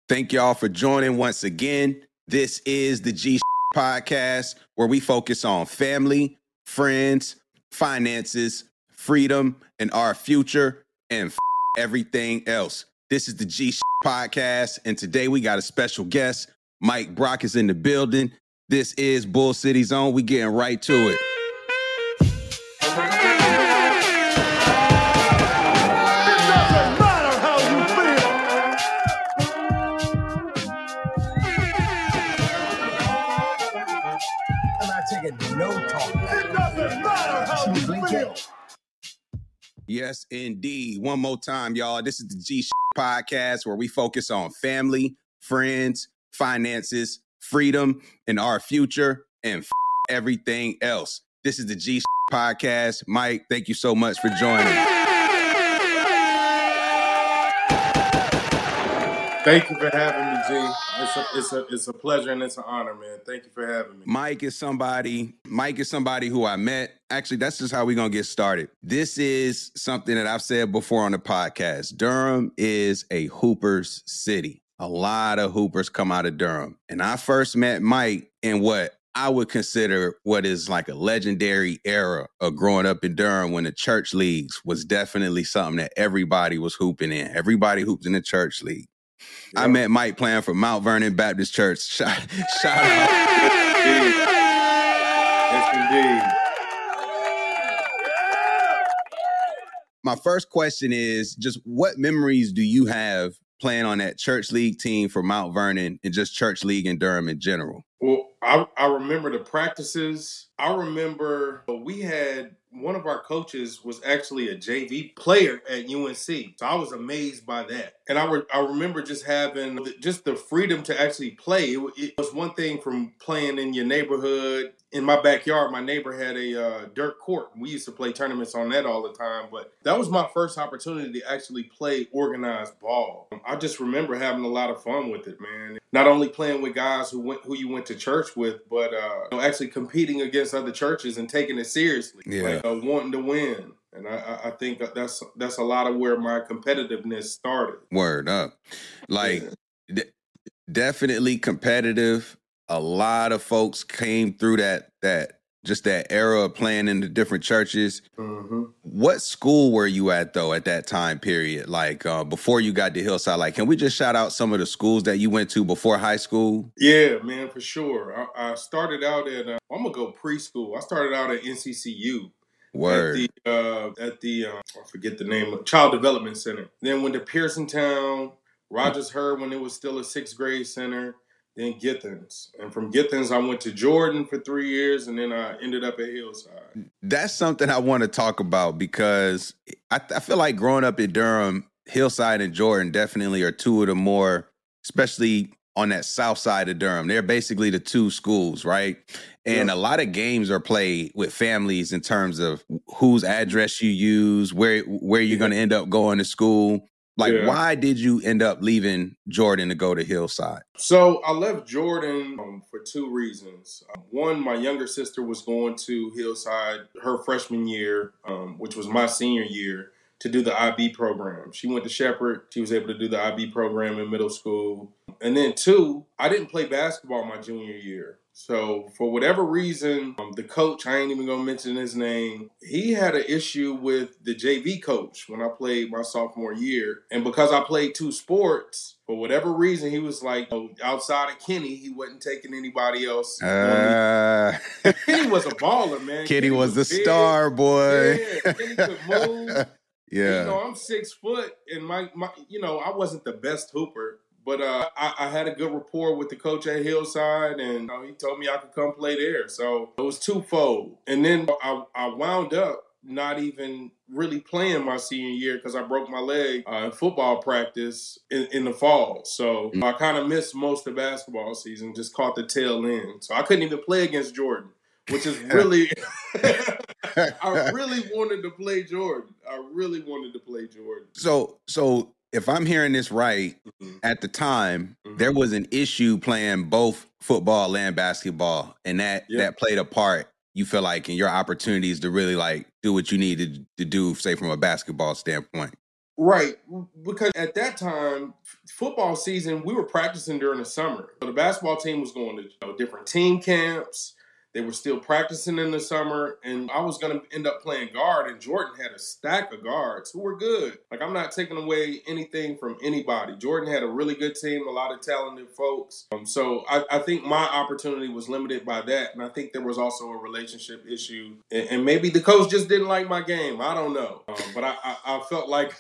Thank y'all for joining once again. This is the G Podcast, where we focus on family, friends, finances, freedom, and our future, and everything else. This is the G Podcast, and today we got a special guest. Mike Brock is in the building. This is Bull City Zone. We getting right to it. Yes, indeed. One more time, y'all. This is the G Podcast, where we focus on family, friends, finances, freedom, and our future, and everything else. This is the G Podcast. Mike, thank you so much for joining. Thank you for having me, G. It's a pleasure and it's an honor, man. Thank you for having me. Mike is somebody who I met. Actually, that's just how we're going to get started. This is something that I've said before on the podcast. Durham is a Hoopers city. A lot of Hoopers come out of Durham. And I first met Mike in what I would consider what is like a legendary era of growing up in Durham, when the church leagues was definitely something that everybody was hooping in. Everybody hooped in the church league. Yep. I met Mike playing for Mount Vernon Baptist Church. Shout out. Yes, indeed. My first question is just, what memories do you have playing on that church league team for Mount Vernon and just church league in Durham in general? Well, I remember the practices. I remember we had one of our coaches was actually a JV player at UNC. So I was amazed by that. And I remember just having just the freedom to actually play. It was one thing from playing in your neighborhood. In my backyard, my neighbor had a dirt court. We used to play tournaments on that all the time. But that was my first opportunity to actually play organized ball. I just remember having a lot of fun with it, man. Not only playing with guys who you went to church with, but actually competing against other churches and taking it seriously. Yeah. Wanting to win. And I think that's a lot of where my competitiveness started. Word up. Definitely competitive. A lot of folks came through that era of playing in the different churches. Mm-hmm. What school were you at, though, at that time period? Like, before you got to Hillside, like, can we just shout out some of the schools that you went to before high school? Yeah, man, for sure. I started out at, I'm going to go preschool. I started out at NCCU. Word. At the I forget the name, Child Development Center. Then went to Pearsontown, Rogers Herd when it was still a 6th grade center. Then Githens. And from Githens, I went to Jordan for 3 years, and then I ended up at Hillside. That's something I want to talk about, because I feel like growing up in Durham, Hillside and Jordan definitely are two of the more, especially on that south side of Durham. They're basically the two schools, right? And a lot of games are played with families in terms of whose address you use, where you're going to end up going to school. Why did you end up leaving Jordan to go to Hillside? So I left Jordan for 2 reasons. One, my younger sister was going to Hillside her freshman year, which was my senior year, to do the IB program. She went to Shepherd. She was able to do the IB program in middle school. And then 2, I didn't play basketball my junior year. So for whatever reason, the coach, I ain't even going to mention his name, he had an issue with the JV coach when I played my sophomore year. And because I played 2 sports, for whatever reason, he was like, outside of Kenny, he wasn't taking anybody else. Kenny was a baller, man. Kenny was the big star, boy. Yeah, Kenny could move. Yeah. And, I'm 6 foot, and my I wasn't the best hooper. But I had a good rapport with the coach at Hillside, and he told me I could come play there. So it was twofold. And then I wound up not even really playing my senior year because I broke my leg in football practice in the fall. So I kind of missed most of basketball season, just caught the tail end. So I couldn't even play against Jordan, which is really I really wanted to play Jordan. So if I'm hearing this right, at the time, there was an issue playing both football and basketball, and that played a part, you feel like, in your opportunities to really do what you needed to do, say, from a basketball standpoint. Right, because at that time, football season, we were practicing during the summer. So the basketball team was going to different team camps. They were still practicing in the summer, and I was going to end up playing guard, and Jordan had a stack of guards who were good. Like, I'm not taking away anything from anybody. Jordan had a really good team, a lot of talented folks. So I think my opportunity was limited by that, and I think there was also a relationship issue, and maybe the coach just didn't like my game. I don't know. But I felt like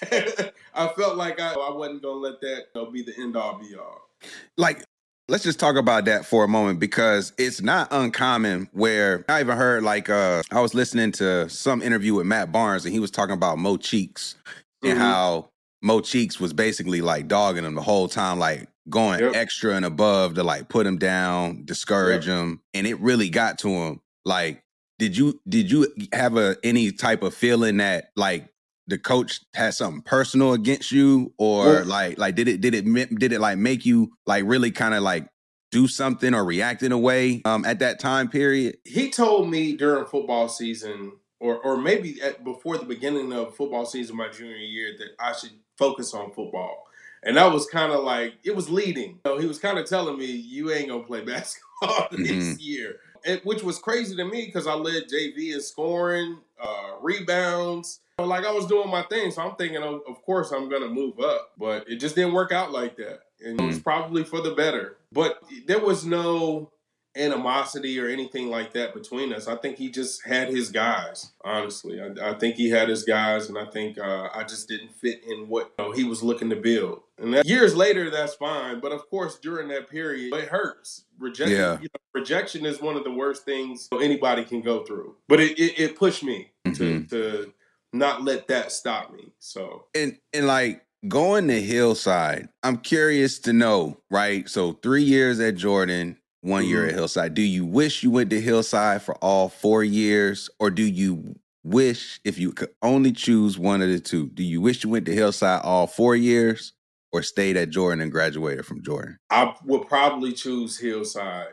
I felt like I wasn't going to let that be the end-all, be-all. Like, let's just talk about that for a moment, because it's not uncommon where I even heard, like, I was listening to some interview with Matt Barnes, and he was talking about Mo Cheeks and how Mo Cheeks was basically like dogging him the whole time, like going extra and above to like put him down, discourage him. And it really got to him. Like, did you have any type of feeling that like the coach had something personal against you, or like did it like make you like really kind of like do something or react in a way at that time period? He told me during football season, or maybe before the beginning of football season my junior year, that I should focus on football. And that was kind of like, it was leading. So he was kind of telling me, you ain't going to play basketball this year. Which was crazy to me because I led JV in scoring, rebounds. Like, I was doing my thing, so I'm thinking, of course, I'm going to move up. But it just didn't work out like that. And it was probably for the better. But there was no animosity or anything like that between us. I think he just had his guys, honestly. I think he had his guys, and I think I just didn't fit in what he was looking to build. And years later, that's fine. But, of course, during that period, it hurts. Rejection is one of the worst things anybody can go through. But it pushed me to not let that stop me. So and like going to Hillside, I'm curious to know, right? So 3 years at Jordan, 1 year at Hillside. Do you wish you went to Hillside for all 4 years, or do you wish, if you could only choose one of the two, do you wish you went to Hillside all 4 years, or stayed at Jordan and graduated from Jordan? I would probably choose Hillside.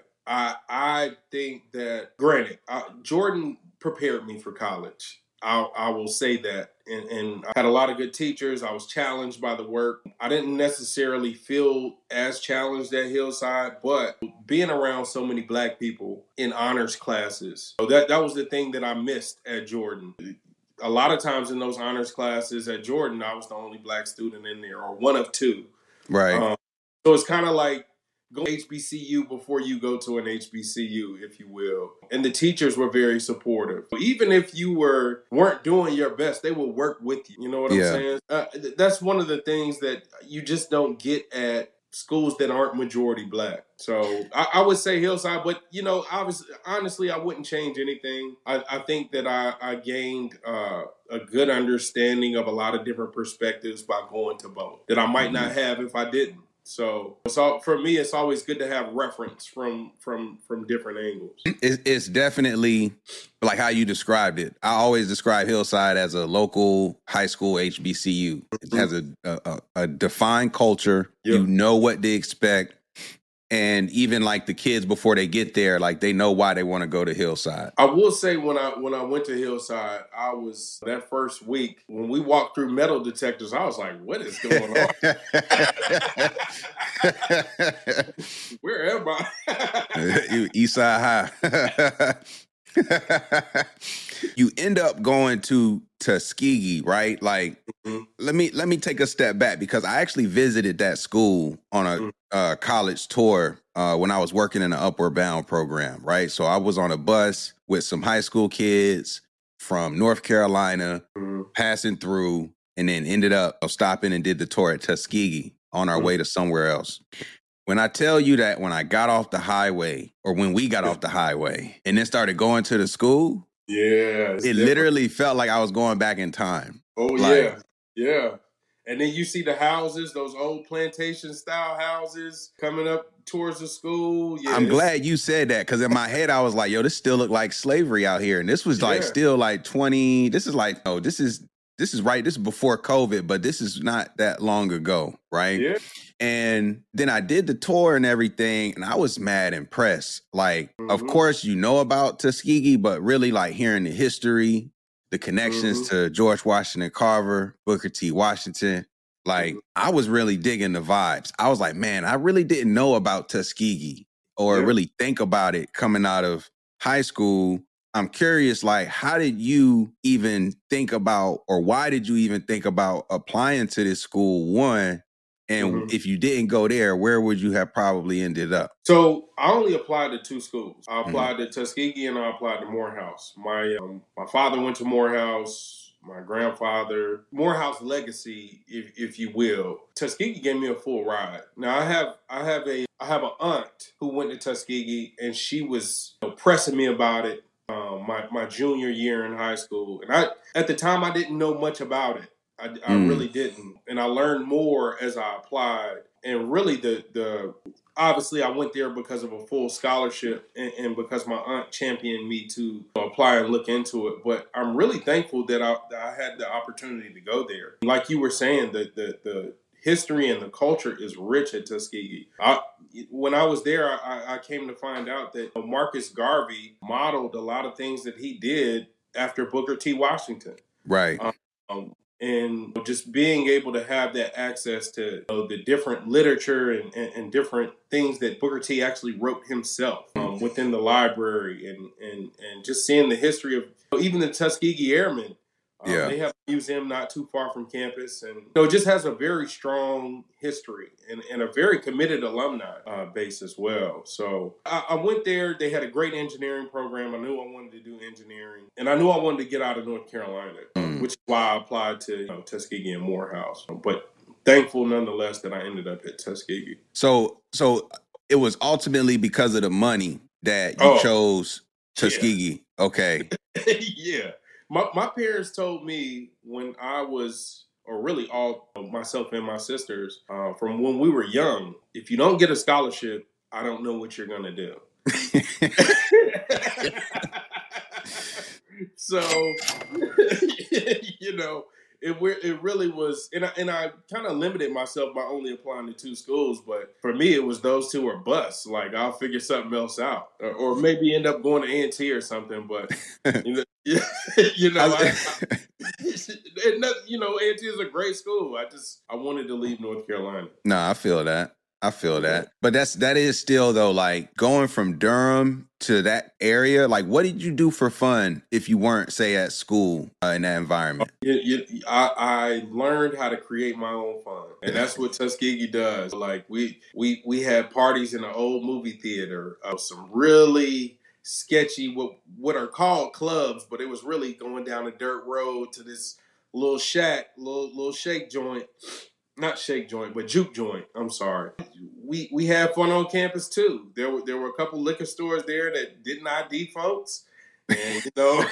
I think that, granted, Jordan prepared me for college. I will say that. And I had a lot of good teachers. I was challenged by the work. I didn't necessarily feel as challenged at Hillside, but being around so many Black people in honors classes, that was the thing that I missed at Jordan. A lot of times in those honors classes at Jordan, I was the only Black student in there, or one of two. Right. So it's kind of like go HBCU before you go to an HBCU, if you will. And the teachers were very supportive. Even if you weren't doing your best, they will work with you. You know what I'm saying? That's one of the things that you just don't get at schools that aren't majority Black. So I would say Hillside, but honestly, I wouldn't change anything. I think that I gained a good understanding of a lot of different perspectives by going to both that I might not have if I didn't. So for me, it's always good to have reference from different angles. It's definitely like how you described it. I always describe Hillside as a local high school HBCU. It has a defined culture. Yep. You know what to expect. And even like the kids before they get there, like they know why they want to go to Hillside. I will say when I went to Hillside, I was that first week when we walked through metal detectors, I was like, what is going on? Where am I? You Eastside High. You end up going to Tuskegee, right? Like, let me take a step back, because I actually visited that school on a college tour when I was working in the Upward Bound program, right? So I was on a bus with some high school kids from North Carolina, passing through, and then ended up stopping and did the tour at Tuskegee on our way to somewhere else. When I tell you that when I got off the highway, or when we got off the highway and then started going to the school, it literally felt like I was going back in time. Oh, like, yeah. And then you see the houses, those old plantation style houses coming up towards the school. Yeah, I'm glad you said that, because in my head I was like, yo, this still look like slavery out here. And this was like still like 20. This is like, oh, this is right. This is before COVID, but this is not that long ago, right? Yeah. And then I did the tour and everything, and I was mad impressed. Like, of course, you know about Tuskegee, but really like hearing the history, the connections to George Washington Carver, Booker T. Washington, Like, I was really digging the vibes. I was like, man, I really didn't know about Tuskegee or really think about it coming out of high school. I'm curious, like, how did you even think about, or why did you even think about applying to this school, one? And if you didn't go there, where would you have probably ended up? So I only applied to 2 schools. I applied to Tuskegee and I applied to Morehouse. My father went to Morehouse. My grandfather, Morehouse legacy, if you will. Tuskegee gave me a full ride. Now I have an aunt who went to Tuskegee, and she was pressing me about it. My junior year in high school, and at the time I didn't know much about it. I really didn't, and I learned more as I applied. And really, the obviously I went there because of a full scholarship and because my aunt championed me to apply and look into it. But I'm really thankful that I had the opportunity to go there. Like you were saying, the history and the culture is rich at Tuskegee. When I was there, I came to find out that Marcus Garvey modeled a lot of things that he did after Booker T. Washington. Right. And just being able to have that access to the different literature and different things that Booker T actually wrote himself within the library, and just seeing the history of even the Tuskegee Airmen. They have a museum not too far from campus, and it just has a very strong history and a very committed alumni base as well. So I went there. They had a great engineering program. I knew I wanted to do engineering, and I knew I wanted to get out of North Carolina, which is why I applied to Tuskegee and Morehouse. But thankful nonetheless that I ended up at Tuskegee. So it was ultimately because of the money that you chose Tuskegee. Yeah. Okay. Yeah. My parents told me when I was, or really all myself and my sisters, from when we were young, if you don't get a scholarship, I don't know what you're going to do. So, it really was, and I kind of limited myself by only applying to 2 schools, but for me, it was those 2 or bust. Like, I'll figure something else out, or maybe end up going to A&T or something, but, A&T is a great school. I wanted to leave North Carolina. No, I feel that. But that is still, though, like, going from Durham to that area, like, what did you do for fun if you weren't, say, at school in that environment? I learned how to create my own fun, and that's what Tuskegee does. Like, we had parties in the old movie theater of some really sketchy, what are called clubs, but it was really going down a dirt road to this little shack, little shake joint. Not shake joint, but juke joint. I'm sorry. We had fun on campus too. There were a couple liquor stores there that didn't ID folks, and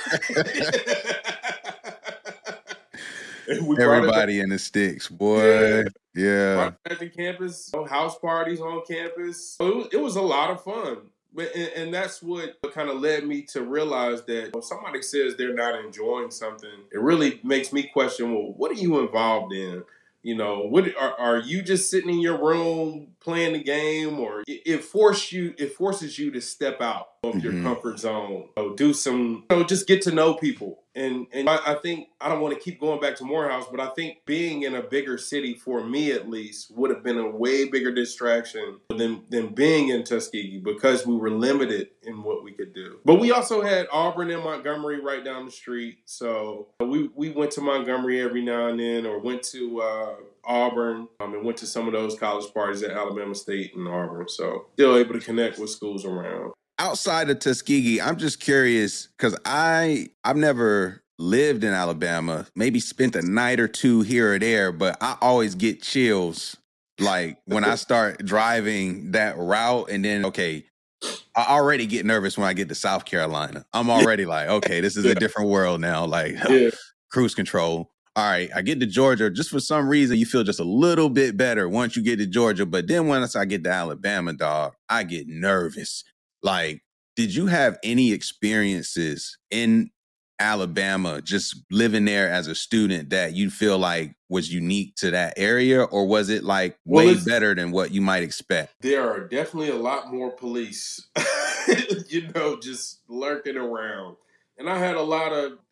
everybody in the sticks, boy. Yeah. At the campus, house parties on campus. It was a lot of fun. And that's what kind of led me to realize that when somebody says they're not enjoying something, it really makes me question, well, what are you involved in? What are you just sitting in your room playing the game, or it forces you to step out of your comfort zone, do some, just get to know people. And I think, I don't want to keep going back to Morehouse, but I think being in a bigger city, for me at least, would have been a way bigger distraction than being in Tuskegee, because we were limited in what we could do. But we also had Auburn and Montgomery right down the street. So we went to Montgomery every now and then, or went to Auburn, and went to some of those college parties at Alabama State and Auburn. So still able to connect with schools around. Outside of Tuskegee, I'm just curious, because I've never lived in Alabama, maybe spent a night or two here or there, but I always get chills, like, when I start driving that route. And then, okay, I already get nervous when I get to South Carolina. I'm already like, okay, this is a different world now, like cruise control. All right, I get to Georgia. Just for some reason, you feel just a little bit better once you get to Georgia. But then once I get to Alabama, dog, I get nervous. Like, did you have any experiences in Alabama, just living there as a student, that you feel like was unique to that area? Or was it like way better than what you might expect? There are definitely a lot more police, just lurking around. And I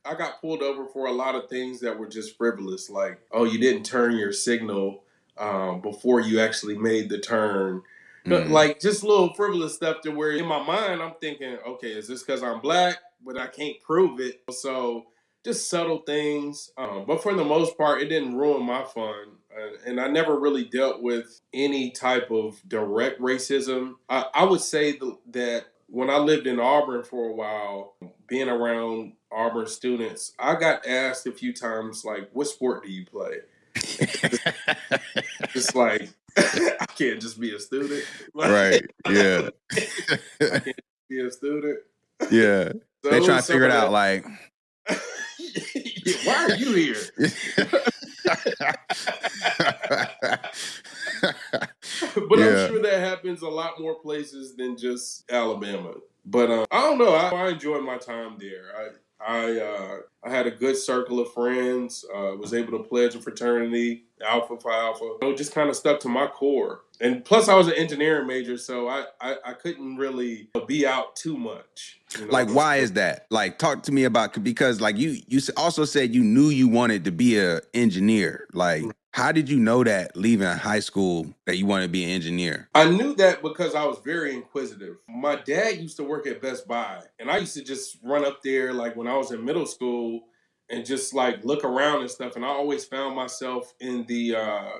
I got pulled over for a lot of things that were just frivolous, like, oh, you didn't turn your signal before you actually made the turn. Like just little frivolous stuff to where in my mind I'm thinking, okay, is this because I'm black? But I can't prove it. So just subtle things. But for the most part, it didn't ruin my fun. And I never really dealt with any type of direct racism. I would say that when I lived in Auburn for a while, being around Auburn students, I got asked a few times, like, what sport do you play? Just like, I can't just be a student. Like, right. Yeah. I can't be a student. Yeah. So they try to figure it out like, why are you here? But I'm sure that happens a lot more places than just Alabama. But I don't know. I enjoyed my time there. I had a good circle of friends. Was able to pledge a fraternity, Alpha Phi Alpha. It just kind of stuck to my core. And plus, I was an engineering major, so I couldn't really be out too much. You know? Like, why is that? Like, talk to me about, because like you also said you knew you wanted to be an engineer. Like, how did you know that leaving high school that you wanted to be an engineer? I knew that because I was very inquisitive. My dad used to work at Best Buy, and I used to just run up there like when I was in middle school and just like look around and stuff. And I always found myself in the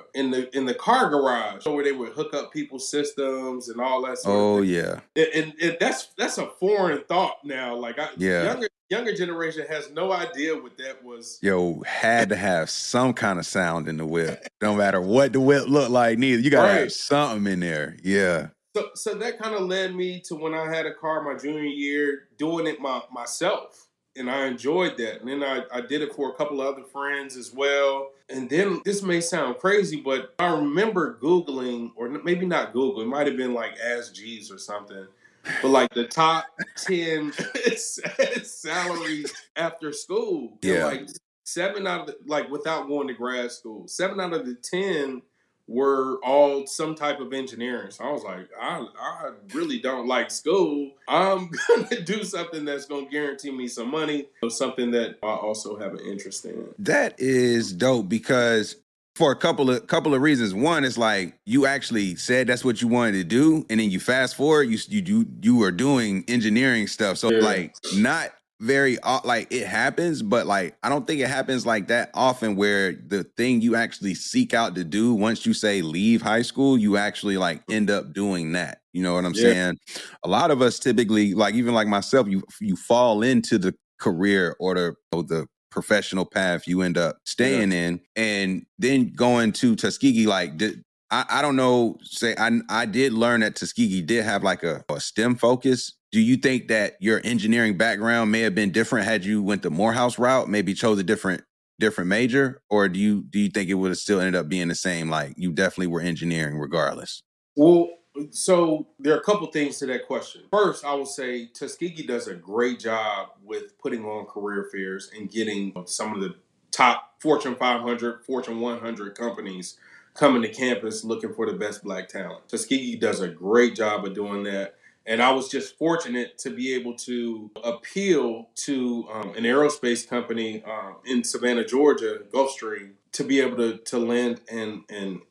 car garage where they would hook up people's systems and all that sort of thing. Yeah. And that's a foreign thought now. Like younger generation has no idea what that was. Yo, had to have some kind of sound in the whip. No matter what the whip looked like, neither. You gotta have something in there. Yeah. So that kind of led me to when I had a car my junior year, doing it myself. And I enjoyed that. And then I did it for a couple of other friends as well. And then this may sound crazy, but I remember Googling, or maybe not Google, it might have been like Ask Jeeves or something. But like the top 10 salaries after school. Yeah. Like 7 out of like without going to grad school, 7 out of the 10 were all some type of engineering. So I was like, I really don't like school. I'm going to do something that's going to guarantee me some money, or something that I also have an interest in. That is dope, because for a couple of reasons. One is like you actually said that's what you wanted to do, and then you fast forward, you were doing engineering stuff. So like not very like it happens, but like I don't think it happens like that often where the thing you actually seek out to do once you say leave high school, you actually like end up doing that. You know what I'm saying? A lot of us typically, like even like myself, you fall into the career or the professional path you end up staying in, and then going to Tuskegee. Like I don't know, say I did learn that Tuskegee did have like a STEM focus. Do you think that your engineering background may have been different had you went the Morehouse route, maybe chose a different major, or do you think it would have still ended up being the same? Like you definitely were engineering regardless. Well, so there are a couple things to that question. First, I will say Tuskegee does a great job with putting on career fairs and getting some of the top Fortune 500, Fortune 100 companies coming to campus looking for the best black talent. Tuskegee does a great job of doing that. And I was just fortunate to be able to appeal to an aerospace company in Savannah, Georgia, Gulfstream, to be able to land in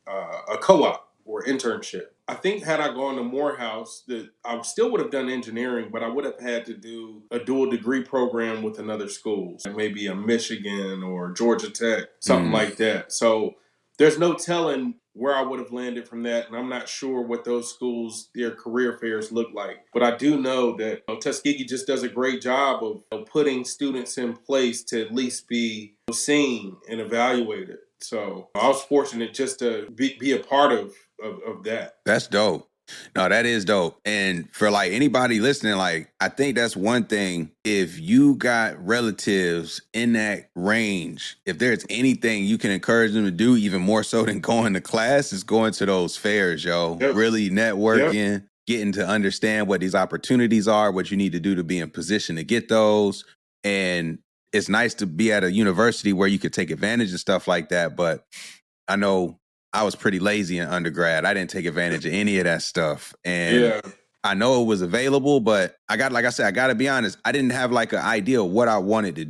a co-op or internship. I think had I gone to Morehouse, I still would have done engineering, but I would have had to do a dual degree program with another school, maybe a Michigan or Georgia Tech, something like that. So there's no telling where I would have landed from that, and I'm not sure what those schools, their career fairs look like. But I do know that Tuskegee just does a great job of putting students in place to at least be seen and evaluated. So I was fortunate just to be a part of that. That's dope. No, that is dope. And for like anybody listening, like I think that's one thing. If you got relatives in that range, if there's anything you can encourage them to do, even more so than going to class, is going to those fairs, yo. Really networking, getting to understand what these opportunities are, what you need to do to be in position to get those. And it's nice to be at a university where you could take advantage of stuff like that. But I know I was pretty lazy in undergrad. I didn't take advantage of any of that stuff. And I know it was available, but like I said, I got to be honest, I didn't have like an idea of what I wanted to do.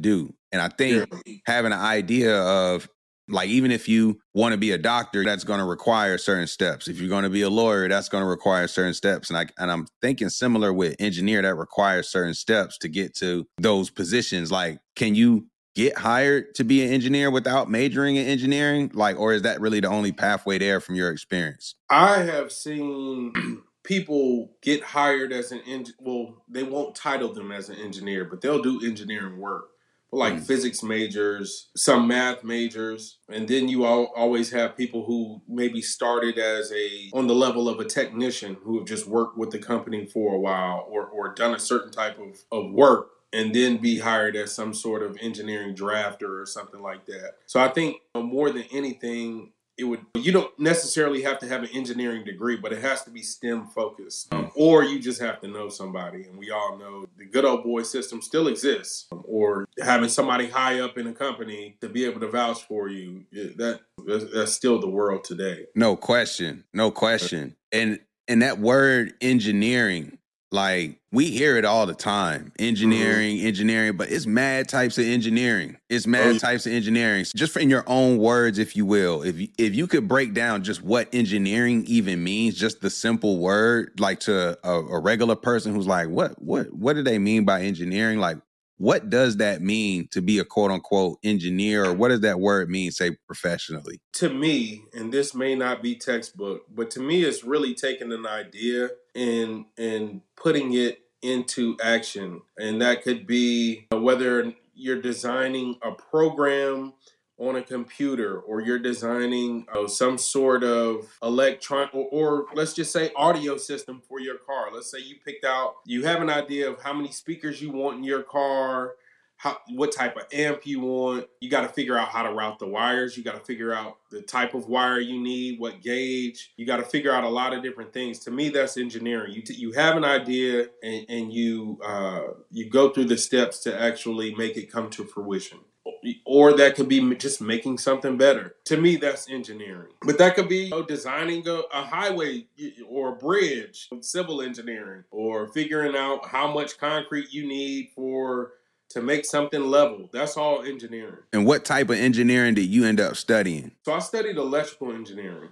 And I think having an idea of, like, even if you want to be a doctor, that's going to require certain steps. If you're going to be a lawyer, that's going to require certain steps. And I'm thinking similar with engineer, that requires certain steps to get to those positions. Like, can you get hired to be an engineer without majoring in engineering? Like, or is that really the only pathway there from your experience? I have seen people get hired as an well, they won't title them as an engineer, but they'll do engineering work. Like physics majors, some math majors, and then you always have people who maybe started as on the level of a technician who have just worked with the company for a while or done a certain type of work and then be hired as some sort of engineering drafter or something like that. So I think more than anything, you don't necessarily have to have an engineering degree, but it has to be STEM focused. Or you just have to know somebody. And we all know the good old boy system still exists. Or having somebody high up in a company to be able to vouch for you, that's still the world today. No question. And that word engineering, like, we hear it all the time. Engineering, but it's mad types of engineering. Just in your own words, if you will. If you could break down just what engineering even means, just the simple word, like to a regular person who's like, what do they mean by engineering? Like, what does that mean to be a quote unquote engineer? Or what does that word mean, say, professionally? To me, and this may not be textbook, but to me, it's really taking an idea and putting it into action. And that could be whether you're designing a program on a computer or you're designing some sort of electronic or let's just say audio system for your car. Let's say you have an idea of how many speakers you want in your car, what type of amp you want. You got to figure out how to route the wires. You got to figure out the type of wire you need, what gauge. You got to figure out a lot of different things. To me, that's engineering. You have an idea and you go through the steps to actually make it come to fruition. Or that could be just making something better. To me, that's engineering. But that could be designing a highway or a bridge, civil engineering, or figuring out how much concrete you need to make something level. That's all engineering. And what type of engineering did you end up studying? So I studied electrical engineering.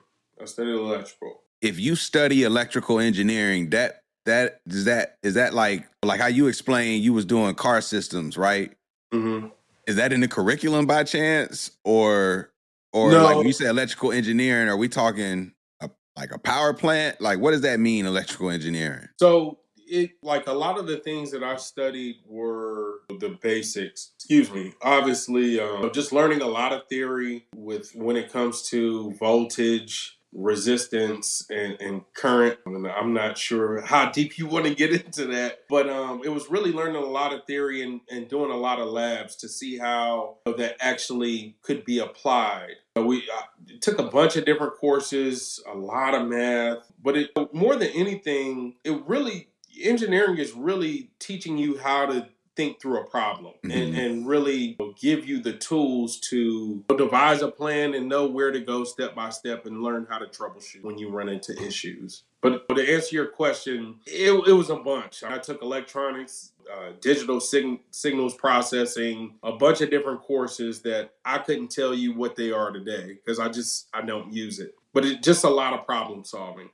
If you study electrical engineering, is that like how you explained you was doing car systems, right? Mm-hmm. Is that in the curriculum by chance, or No. Like when you say electrical engineering, are we talking like a power plant? Like, what does that mean, electrical engineering? So a lot of the things that I studied were the basics. Obviously, just learning a lot of theory when it comes to voltage, resistance, and current. And I'm not sure how deep you want to get into that, but it was really learning a lot of theory and doing a lot of labs to see how that actually could be applied. We took a bunch of different courses, a lot of math, but more than anything, engineering is really teaching you how to think through a problem and really give you the tools to devise a plan and know where to go step by step and learn how to troubleshoot when you run into issues. But to answer your question, it was a bunch. I took electronics, digital signals processing, a bunch of different courses that I couldn't tell you what they are today because I don't use it. But it's just a lot of problem solving.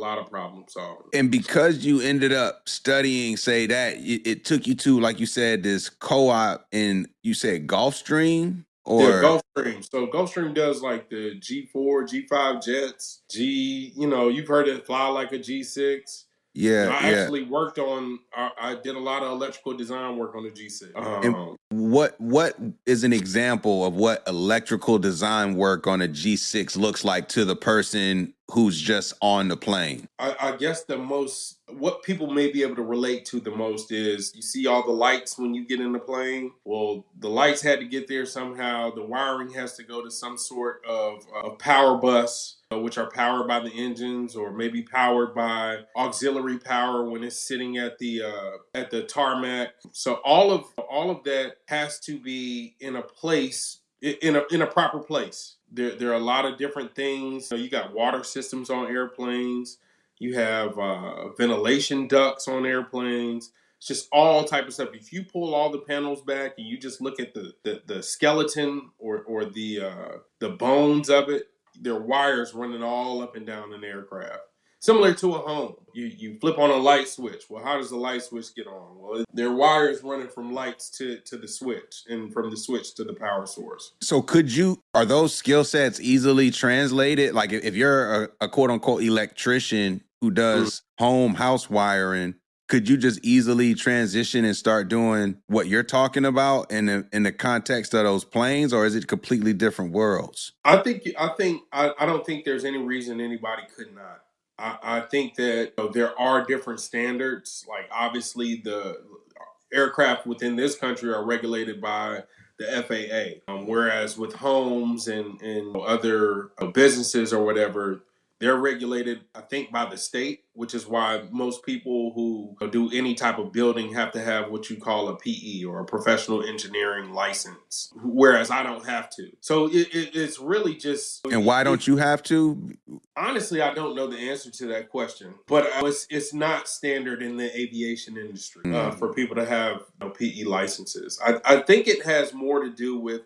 And because you ended up studying, say that it took you to, like you said, this co-op, and you said Gulfstream? Gulfstream. So Gulfstream does like the G4, G5 jets, you've heard it fly like a G6. Yeah. I actually worked I did a lot of electrical design work on the G6. And what is an example of what electrical design work on a G6 looks like to the person who's just on the plane? I guess what people may be able to relate to the most is you see all the lights when you get in the plane. Well, the lights had to get there somehow. The wiring has to go to some sort of power bus, which are powered by the engines or maybe powered by auxiliary power when it's sitting at the tarmac. So all of that has to be in a place, in a proper place. There are a lot of different things. You got water systems on airplanes. You have ventilation ducts on airplanes. It's just all type of stuff. If you pull all the panels back and you just look at the skeleton or the bones of it, there are wires running all up and down an aircraft. Similar to a home. You flip on a light switch. Well, how does the light switch get on? Well, there are wires running from lights to the switch and from the switch to the power source. So are those skill sets easily translated? Like if you're a quote unquote electrician who does house wiring, could you just easily transition and start doing what you're talking about in the context of those planes, or is it completely different worlds? I don't think there's any reason anybody could not. I think that there are different standards. Like obviously the aircraft within this country are regulated by the FAA, whereas with homes and other businesses or whatever, they're regulated, I think, by the state, which is why most people who do any type of building have to have what you call a PE or a professional engineering license, whereas I don't have to. So it's really just... And why don't you have to? Honestly, I don't know the answer to that question, but it's not standard in the aviation industry for people to have PE licenses. I think it has more to do with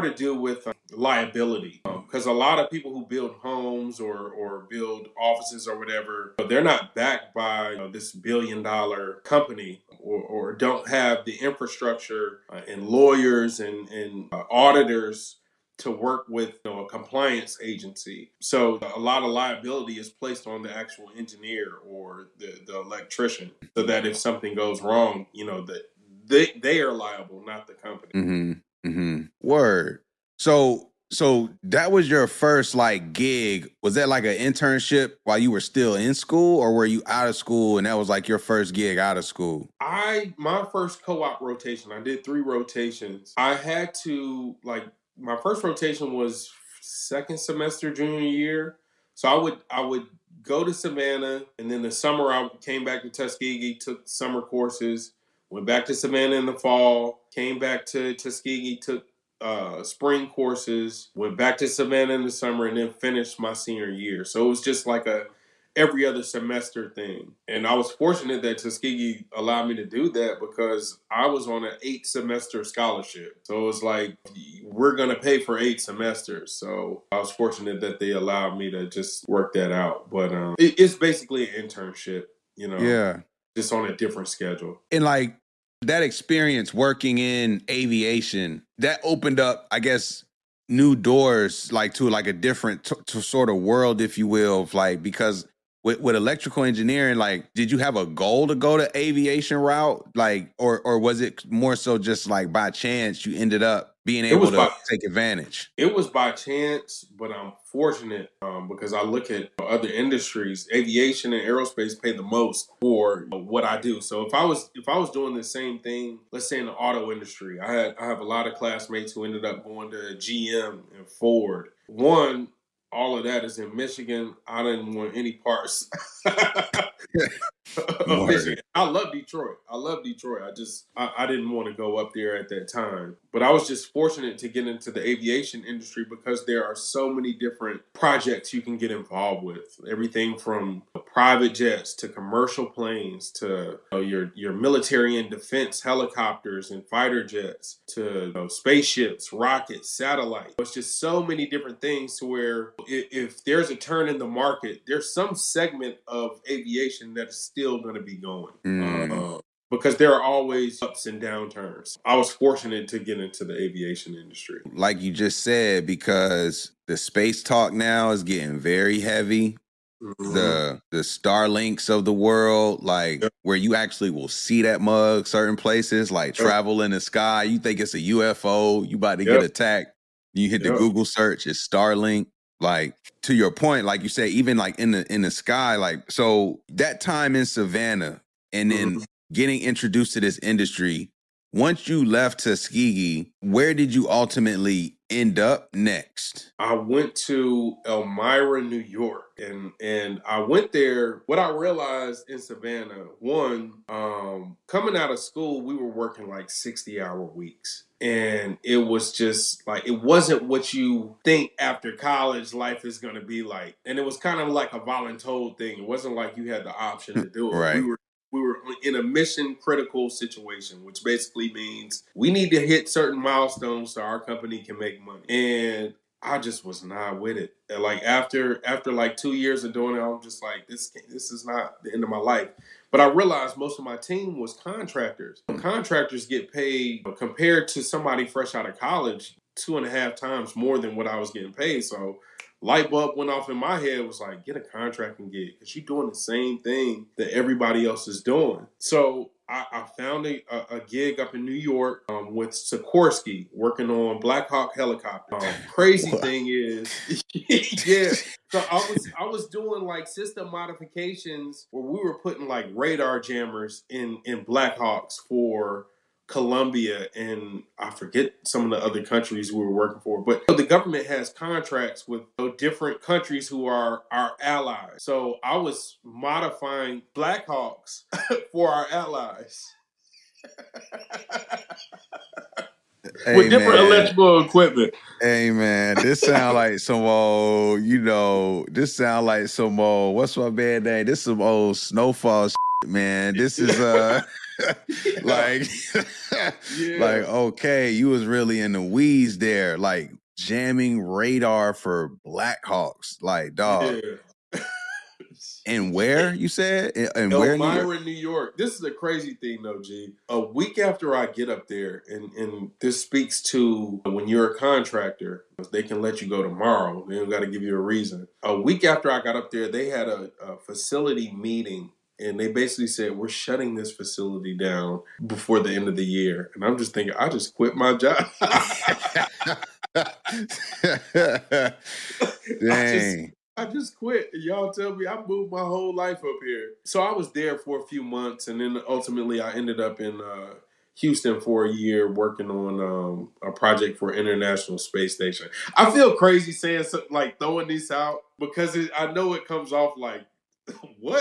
liability, because a lot of people who build homes or build offices or whatever, they're not backed by this billion-dollar company or don't have the infrastructure and lawyers and auditors to work with a compliance agency. So a lot of liability is placed on the actual engineer or the electrician, so that if something goes wrong, that they are liable, not the company. Mm-hmm. Mm-hmm. Word. So that was your first gig. Was that like an internship while you were still in school, or were you out of school and that was like your first gig out of school? My first co-op rotation, I did 3 rotations. I had to my first rotation was second semester junior year. So I would go to Savannah, and then the summer I came back to Tuskegee, took summer courses, went back to Savannah in the fall, came back to Tuskegee, took spring courses, went back to Savannah in the summer, and then finished my senior year. So it was just like a every other semester thing. And I was fortunate that Tuskegee allowed me to do that because I was on an 8-semester scholarship. So it was like, we're going to pay for 8 semesters. So I was fortunate that they allowed me to just work that out. But it's basically an internship, Yeah. Just on a different schedule. And that experience working in aviation, that opened up, I guess, new doors to a different sort of world, if you will, because with electrical engineering, did you have a goal to go to aviation route, or was it more so just by chance you ended up being able to take advantage? It was by chance, but I'm fortunate because I look at other industries. Aviation and aerospace pay the most for what I do. So if I was doing the same thing, let's say in the auto industry, I have a lot of classmates who ended up going to GM and Ford. One, all of that is in Michigan. I didn't want any parts of Michigan. I love Detroit. I didn't want to go up there at that time. But I was just fortunate to get into the aviation industry because there are so many different projects you can get involved with. Everything from private jets to commercial planes to your military and defense helicopters and fighter jets to spaceships, rockets, satellites. It's just so many different things to where if there's a turn in the market, there's some segment of aviation that is still going to be going. Because there are always ups and downturns. I was fortunate to get into the aviation industry. Like you just said, because the space talk now is getting very heavy. Mm-hmm. The Starlinks of the world, where you actually will see that mug certain places, travel in the sky. You think it's a UFO, you about to get attacked. You hit the Google search, it's Starlink. To your point, like you said, even in the sky, so that time in Savannah and then getting introduced to this industry, once you left Tuskegee, where did you ultimately end up next? I went to Elmira, New York, and I went there. What I realized in Savannah, one, coming out of school, we were working 60-hour weeks. And it was just it wasn't what you think after college life is going to be like. And it was kind of like a voluntold thing. It wasn't like you had the option to do it. Right. We were in a mission critical situation, which basically means we need to hit certain milestones so our company can make money. And I just was not with it. And like after like 2 years of doing it, I'm just like, this is not the end of my life. But I realized most of my team was contractors. Contractors get paid compared to somebody fresh out of college 2.5 times more than what I was getting paid. So light bulb went off in my head, was like, get a contracting gig because you're doing the same thing that everybody else is doing. So I found a gig up in New York with Sikorsky working on Black Hawk helicopter. Crazy thing is, yeah. So I was doing like system modifications where we were putting like radar jammers in Black Hawks for Colombia, and I forget some of the other countries we were working for. But the government has contracts with different countries who are our allies. So I was modifying Black Hawks for our allies. Hey, with different electrical equipment. Hey man, this sound like some old, this sound like some old, what's my band name? This is some old Snowfall shit, man. This is like like, okay, you was really in the weeds there, like jamming radar for Black Hawks. Like, dog. Yeah. And where, you said? And where? Elmira, New York. This is a crazy thing, though, G. A week after I get up there, and this speaks to when you're a contractor, they can let you go tomorrow. They don't got to give you a reason. A week after I got up there, they had a facility meeting, and they basically said, we're shutting this facility down before the end of the year. And I'm just thinking, I just quit my job. Dang. I just quit. Y'all tell me I moved my whole life up here. So I was there for a few months, and then ultimately I ended up in Houston for a year working on a project for International Space Station. I feel crazy saying something like throwing this out because I know it comes off like, what?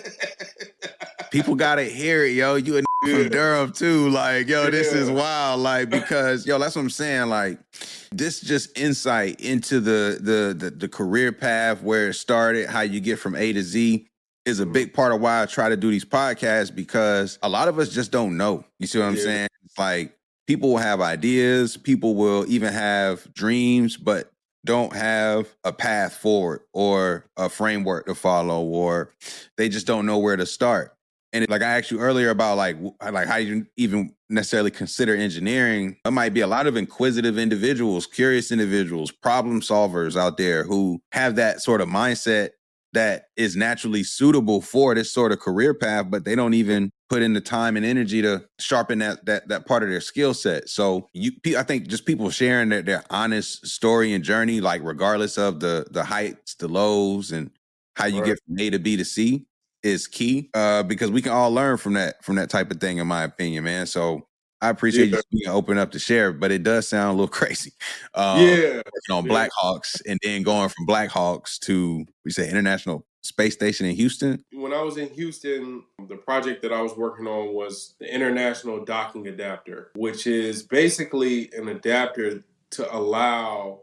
People gotta hear it, yo. You a from Durham too. Like, yo, this is wild. Like, because, yo, that's what I'm saying. Like, this just insight into the career path, where it started, how you get from A to Z, is a big part of why I try to do these podcasts, because a lot of us just don't know. You see what I'm saying? It's like, people will have ideas, people will even have dreams, but don't have a path forward or a framework to follow, or they just don't know where to start. And like I asked you earlier about like how you even necessarily consider engineering, there might be a lot of inquisitive individuals, curious individuals, problem solvers out there who have that sort of mindset that is naturally suitable for this sort of career path, but they don't even put in the time and energy to sharpen that part of their skill set. So I think just people sharing their honest story and journey, like regardless of the heights, the lows, and how you get from A to B to C, is key, because we can all learn from that type of thing, in my opinion, man. So I appreciate you being open up to share, but it does sound a little crazy. Working on Black Hawks and then going from Black Hawks to, we say, International Space Station in Houston. When I was in Houston, the project that I was working on was the International Docking Adapter, which is basically an adapter to allow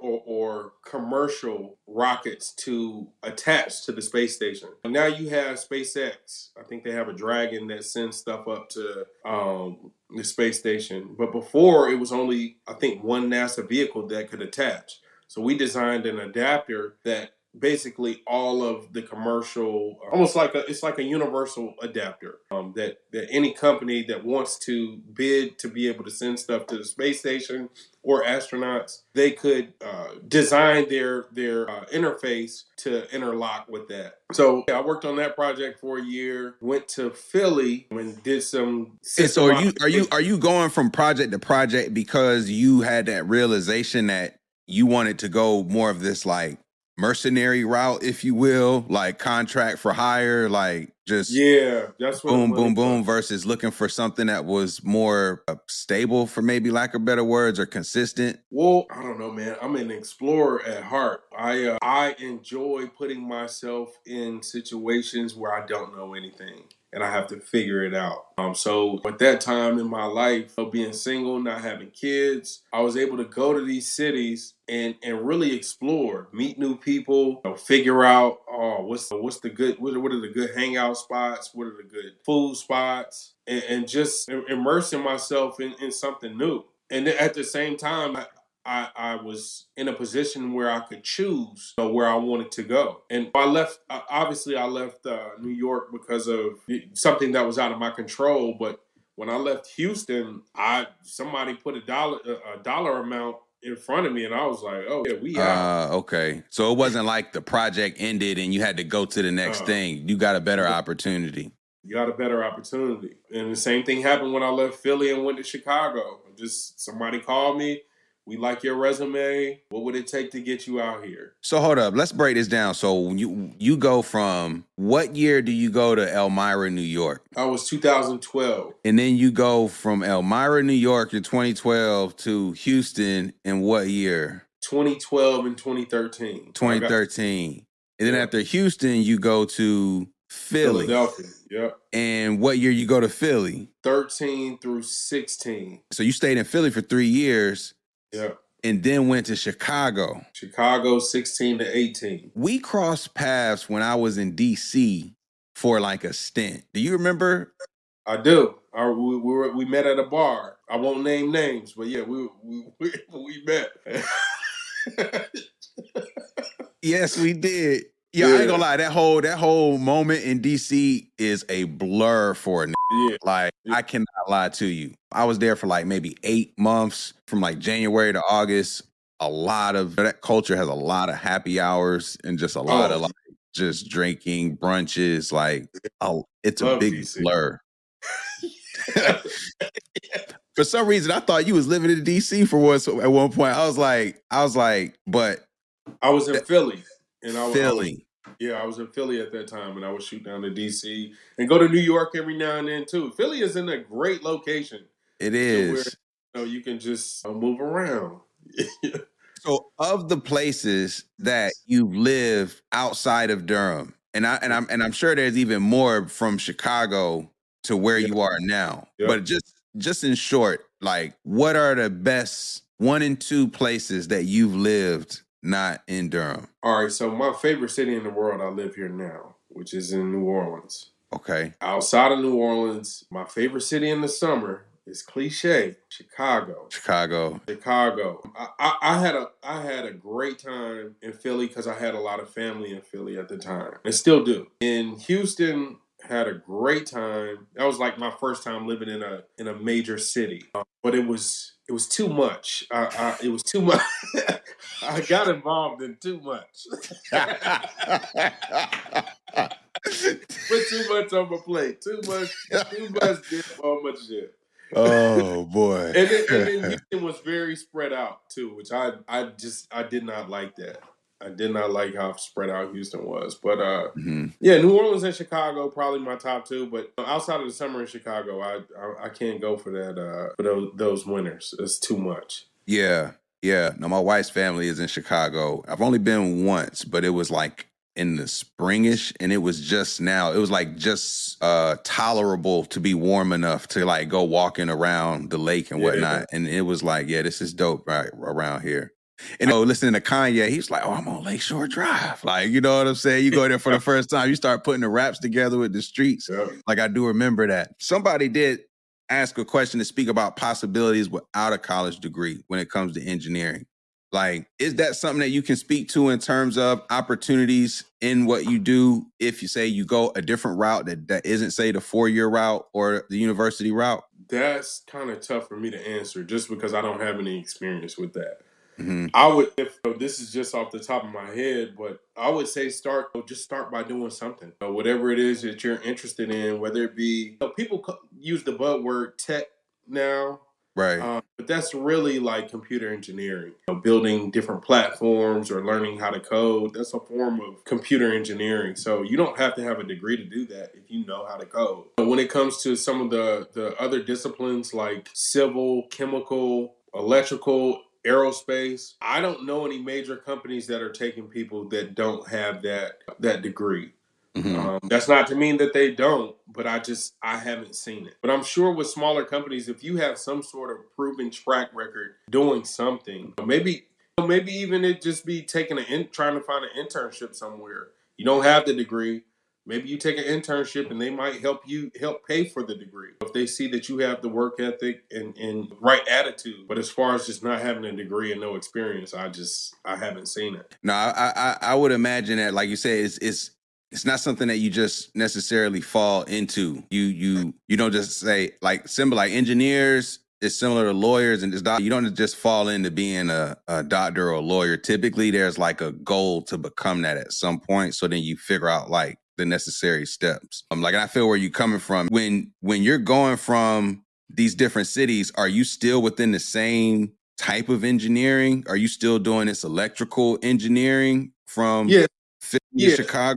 or commercial rockets to attach to the space station. Now you have SpaceX. I think they have a Dragon that sends stuff up to the space station. But before, it was only, I think, one NASA vehicle that could attach. So we designed an adapter that basically all of the commercial, almost like it's like a universal adapter that any company that wants to bid to be able to send stuff to the space station or astronauts, they could design their interface to interlock with that. So I worked on that project for a year. Went to Philly and did some. So are you going from project to project because you had that realization that you wanted to go more of this like mercenary route, if you will, like contract for hire, like just that's what boom, boom, versus looking for something that was more stable, for maybe lack of better words, or consistent? Well, I don't know, man. I'm an explorer at heart. I enjoy putting myself in situations where I don't know anything and I have to figure it out. So at that time in my life, being single, not having kids, I was able to go to these cities and really explore, meet new people, figure out what are the good hangouts spots, what are the good food spots, and just immersing myself in something new. And then at the same time, I was in a position where I could choose where I wanted to go. And I left, obviously, I left New York because of something that was out of my control. But when I left Houston, somebody put a dollar amount in front of me, and I was like, "Oh yeah, we out." Okay, so it wasn't like the project ended and you had to go to the next thing. You got a better opportunity. You got a better opportunity, and the same thing happened when I left Philly and went to Chicago. Just somebody called me. We like your resume. What would it take to get you out here? So hold up, let's break this down. So you go from, what year do you go to Elmira, New York? I was 2012. And then you go from Elmira, New York in 2012 to Houston in what year? 2012 and 2013. 2013. And then after Houston, you go to Philly. Philadelphia, yep. And what year you go to Philly? 13 through 16. So you stayed in Philly for 3 years. Yeah. And then went to Chicago. Chicago, 16 to 18. We crossed paths when I was in D.C. for like a stint. Do you remember? I do. We met at a bar. I won't name names, but yeah, we met. Yes, we did. Yeah, I ain't gonna lie. That whole moment in DC is a blur for a nigga. Yeah. Like, I cannot lie to you. I was there for like maybe 8 months, from like January to August. That culture has a lot of happy hours and just a lot of like just drinking, brunches. Like, it's a big DC. blur. For some reason, I thought you was living in DC for once at one point. I was like, but I was in Philly. And Philly. I was in Philly at that time, and I would shoot down to D.C. and go to New York every now and then too. Philly is in a great location. It is. Where, you can just move around. So, of the places that you've lived outside of Durham, and I'm sure there's even more from Chicago to where you are now. Yep. But just in short, like, what are the best 1 and 2 places that you've lived not in Durham? All right, so my favorite city in the world, I live here now, which is in New Orleans. Okay. Outside of New Orleans, my favorite city in the summer is cliche, Chicago. I had a great time in Philly because I had a lot of family in Philly at the time, and still do. In Houston, had a great time. That was like my first time living in a major city, but it was too much. It was too much. I got involved in too much. Put too much on my plate. Too much dip, all much shit. Oh boy. and then Houston was very spread out too, which I did not like that. I did not like how spread out Houston was. But New Orleans and Chicago probably my top 2. But outside of the summer in Chicago, I can't go for that for those winters. It's too much. Yeah. No, my wife's family is in Chicago. I've only been once, but it was like in the springish, and it was just now. It was like just tolerable to be warm enough to like go walking around the lake and whatnot. And it was like, yeah, this is dope right around here. And listening to Kanye, he's like, "Oh, I'm on Lakeshore Drive." Like, you know what I'm saying? You go there for the first time, you start putting the raps together with the streets. Yeah. Like, I do remember that. Somebody did ask a question to speak about possibilities without a college degree when it comes to engineering. Like, is that something that you can speak to in terms of opportunities in what you do if you say you go a different route that isn't, say, the 4-year route or the university route? That's kind of tough for me to answer just because I don't have any experience with that. Mm-hmm. I would, this is just off the top of my head, but I would say start by doing something. Whatever it is that you're interested in, whether it be, people use the buzzword tech now. Right. But that's really like computer engineering. Building different platforms or learning how to code, that's a form of computer engineering. So you don't have to have a degree to do that if you know how to code. But when it comes to some of the other disciplines like civil, chemical, electrical, aerospace, I don't know any major companies that are taking people that don't have that degree. Mm-hmm. That's not to mean that they don't, but I haven't seen it. But I'm sure with smaller companies, if you have some sort of proven track record doing something, maybe even it just be trying to find an internship somewhere. You don't have the degree, Maybe you take an internship and they might help pay for the degree if they see that you have the work ethic and right attitude. But as far as just not having a degree and no experience, I haven't seen it. No, I would imagine that, like you said, it's not something that you just necessarily fall into. You don't just say like engineers. It's similar to lawyers and you don't just fall into being a doctor or a lawyer. Typically, there's like a goal to become that at some point. So then you figure out like the necessary steps. Like, I feel where you're coming from. When you're going from these different cities, are you still within the same type of engineering? Are you still doing this electrical engineering from Chicago?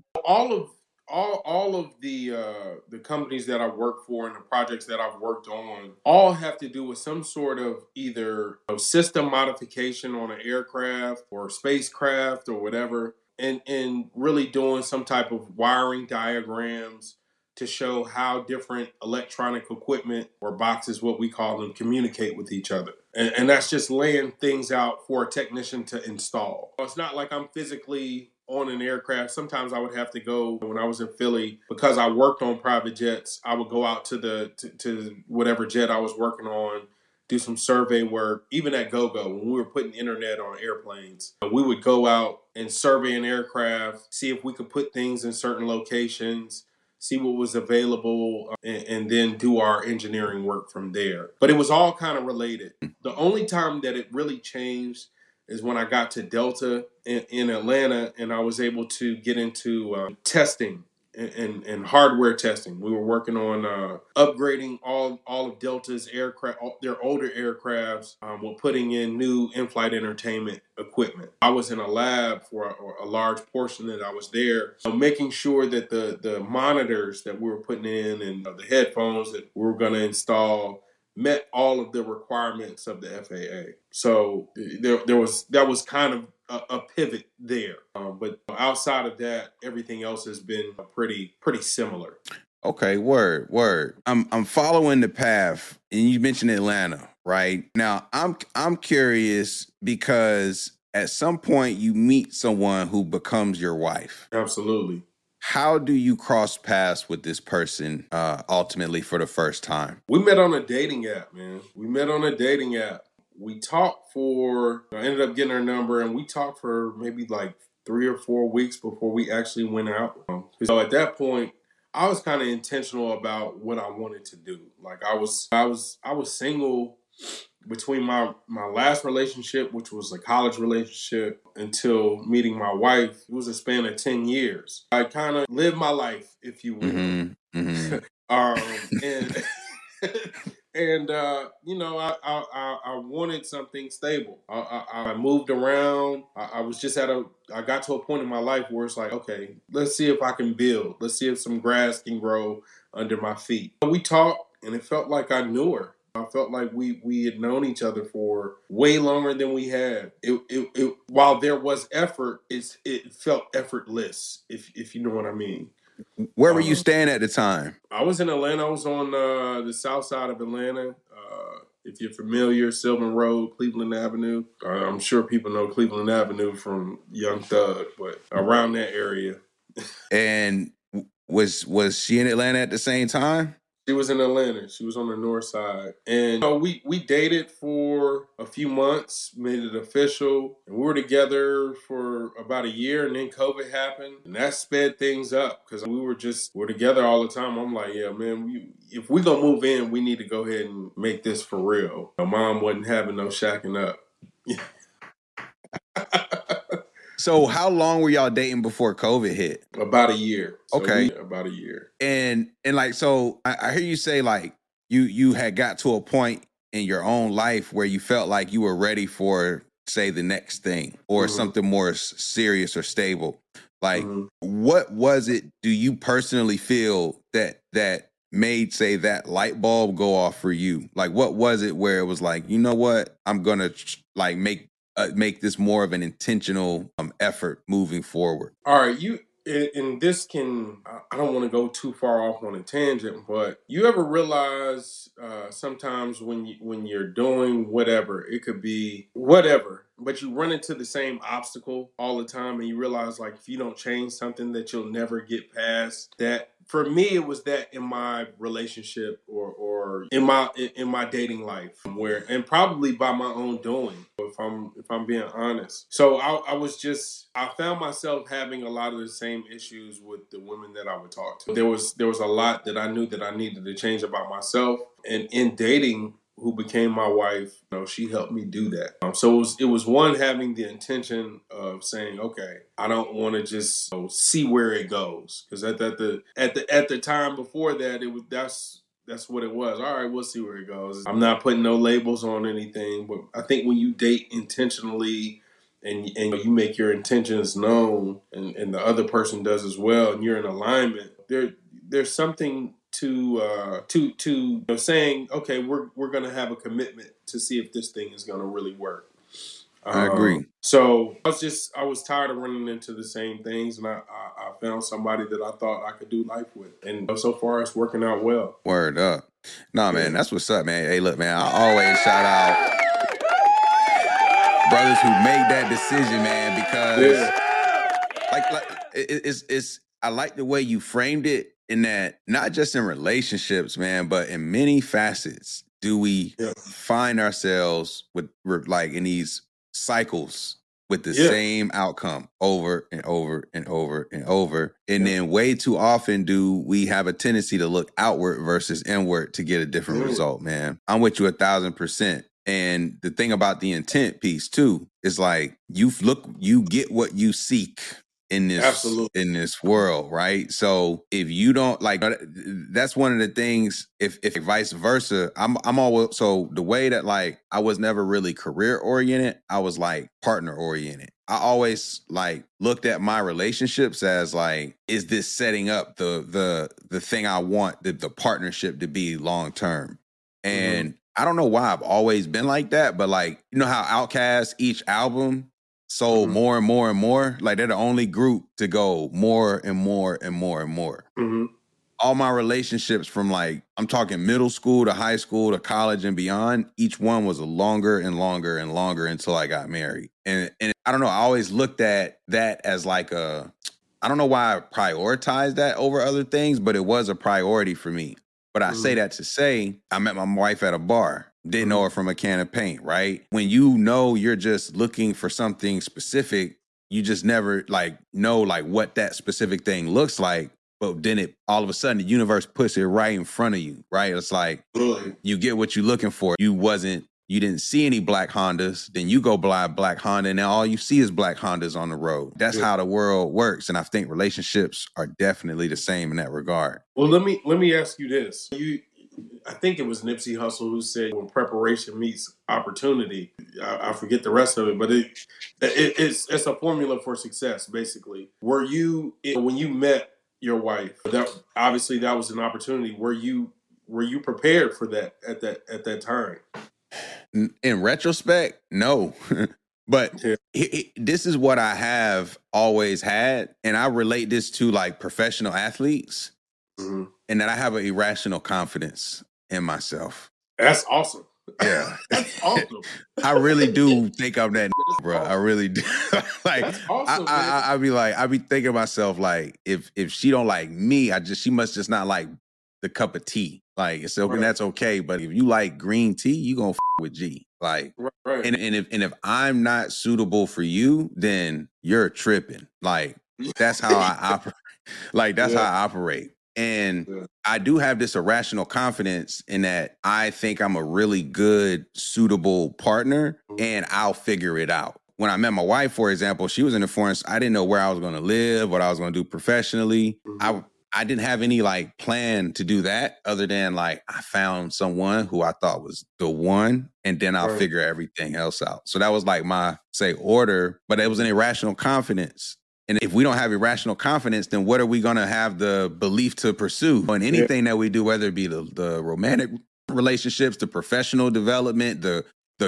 All of the companies that I've worked for and the projects that I've worked on all have to do with some sort of either system modification on an aircraft or spacecraft or whatever, and really doing some type of wiring diagrams to show how different electronic equipment or boxes, what we call them, communicate with each other. And that's just laying things out for a technician to install. It's not like I'm physically on an aircraft. Sometimes I would have to go, when I was in Philly, because I worked on private jets, I would go out to whatever jet I was working on, do some survey work. Even at GoGo, when we were putting internet on airplanes, we would go out and survey an aircraft, see if we could put things in certain locations, see what was available, and then do our engineering work from there. But it was all kind of related. The only time that it really changed is when I got to Delta in Atlanta, and I was able to get into testing and hardware testing. We were working on upgrading all of Delta's aircraft, their older aircrafts, with putting in new in-flight entertainment equipment. I was in a lab for a large portion that I was there, making sure that the monitors that we were putting in and the headphones that we were going to install met all of the requirements of the FAA. So that was kind of a pivot there. But outside of that, everything else has been pretty similar. Okay, word. I'm following the path, and you mentioned Atlanta, right? Now, I'm curious because at some point you meet someone who becomes your wife. Absolutely. How do you cross paths with this person ultimately for the first time? We met on a dating app, man. We talked I ended up getting her number, and we talked for maybe like 3 or 4 weeks before we actually went out. So at that point, I was kind of intentional about what I wanted to do. Like I was single between my last relationship, which was a college relationship, until meeting my wife. It was a span of 10 years. I kind of lived my life, if you will. Mm-hmm. Mm-hmm. And I wanted something stable. I moved around. I was just I got to a point in my life where it's like, okay, let's see if I can build. Let's see if some grass can grow under my feet. We talked, and it felt like I knew her. I felt like we had known each other for way longer than we had. It while there was effort, it felt effortless, if you know what I mean. Where were you staying at the time? I was in Atlanta. I was on the south side of Atlanta. If you're familiar, Sylvan Road, Cleveland Avenue. I'm sure people know Cleveland Avenue from Young Thug, but around that area. And was she in Atlanta at the same time? She was in Atlanta. She was on the north side. And we dated for a few months, made it official. And we were together for about a year, and then COVID happened. And that sped things up because we're together all the time. I'm like, yeah, man, if we're going to move in, we need to go ahead and make this for real. My mom wasn't having no shacking up. So how long were y'all dating before COVID hit? About a year. Okay. About a year. And like, so I hear you say like you had got to a point in your own life where you felt like you were ready for, say, the next thing or something more serious or stable. Like, what was it, do you personally feel that made, say, that light bulb go off for you? Like, what was it where it was like, you know what, I'm going to like make this more of an intentional effort moving forward? All right, and this can, I don't want to go too far off on a tangent, but you ever realize sometimes when you're doing whatever, it could be whatever, but you run into the same obstacle all the time, and you realize like if you don't change something that you'll never get past that. For me, it was that in my relationship or in my dating life, where and probably by my own doing, if I'm being honest. So I found myself having a lot of the same issues with the women that I would talk to. There was a lot that I knew that I needed to change about myself, and in dating, who became my wife, she helped me do that. So it was one, having the intention of saying, okay, I don't want to just see where it goes, because at the time before that, it was that's what it was. All right, we'll see where it goes. I'm not putting no labels on anything, but I think when you date intentionally and you make your intentions known, and the other person does as well, and you're in alignment, there's something to saying, okay, we're going to have a commitment to see if this thing is going to really work. I agree. So I was tired of running into the same things, and I found somebody that I thought I could do life with, and so far it's working out well. Word up. Nah, man, that's what's up, man. Hey, look, man, I always shout out brothers who make that decision, man, because it's I like the way you framed it, in that not just in relationships, man, but in many facets do we find ourselves with like in these cycles with the same outcome over and over and over and over. And then way too often do we have a tendency to look outward versus inward to get a different result, man. I'm with you 1,000%. And the thing about the intent piece too is like you get what you seek in this world, right? So if you don't like, that's one of the things. If vice versa, I'm always, so the way that like I was never really career oriented, I was like partner oriented. I always like looked at my relationships as like, is this setting up the thing I want the partnership to be long term? And I don't know why I've always been like that, but like, you know how Outkast, each album sold more and more and more? Like they're the only group to go more and more and more and more. All my relationships from like, I'm talking middle school to high school to college and beyond, each one was a longer and longer and longer until I got married. And I don't know, I always looked at that as like I don't know why I prioritized that over other things, but it was a priority for me. But I say that to say, I met my wife at a bar. Didn't know her from a can of paint, right? When you know you're just looking for something specific, you just never like know like what that specific thing looks like. But then it all of a sudden the universe puts it right in front of you, right? It's like you get what you're looking for. You didn't see any black Hondas, then you go buy a black Honda, and now all you see is black Hondas on the road. That's how the world works, and I think relationships are definitely the same in that regard. Well, let me ask you this. I think it was Nipsey Hussle who said, when preparation meets opportunity, I forget the rest of it, but it's a formula for success, basically. Were you, when you met your wife, that obviously that was an opportunity, were you prepared for that at that time? In retrospect, no. But this is what I have always had, and I relate this to like professional athletes, and that I have an irrational confidence in myself. That's awesome. Yeah, that's awesome. I really do think I'm that, bro. Awesome. I really do. Like, that's awesome, I be thinking to myself like, if she don't like me, she must just not like the cup of tea. Like, it's okay, that's okay. But if you like green tea, you gonna with G. Like, and if I'm not suitable for you, then you're tripping. Like, that's how I operate. Like, that's how I operate. And I do have this irrational confidence in that I think I'm a really good, suitable partner, and I'll figure it out. When I met my wife, for example, she was in the foreign. I didn't know where I was going to live, what I was going to do professionally. I didn't have any like plan to do that other than like I found someone who I thought was the one, and then I'll figure everything else out. So that was like my order, but it was an irrational confidence. And if we don't have irrational confidence, then what are we going to have the belief to pursue on anything that we do, whether it be the romantic relationships, the professional development, the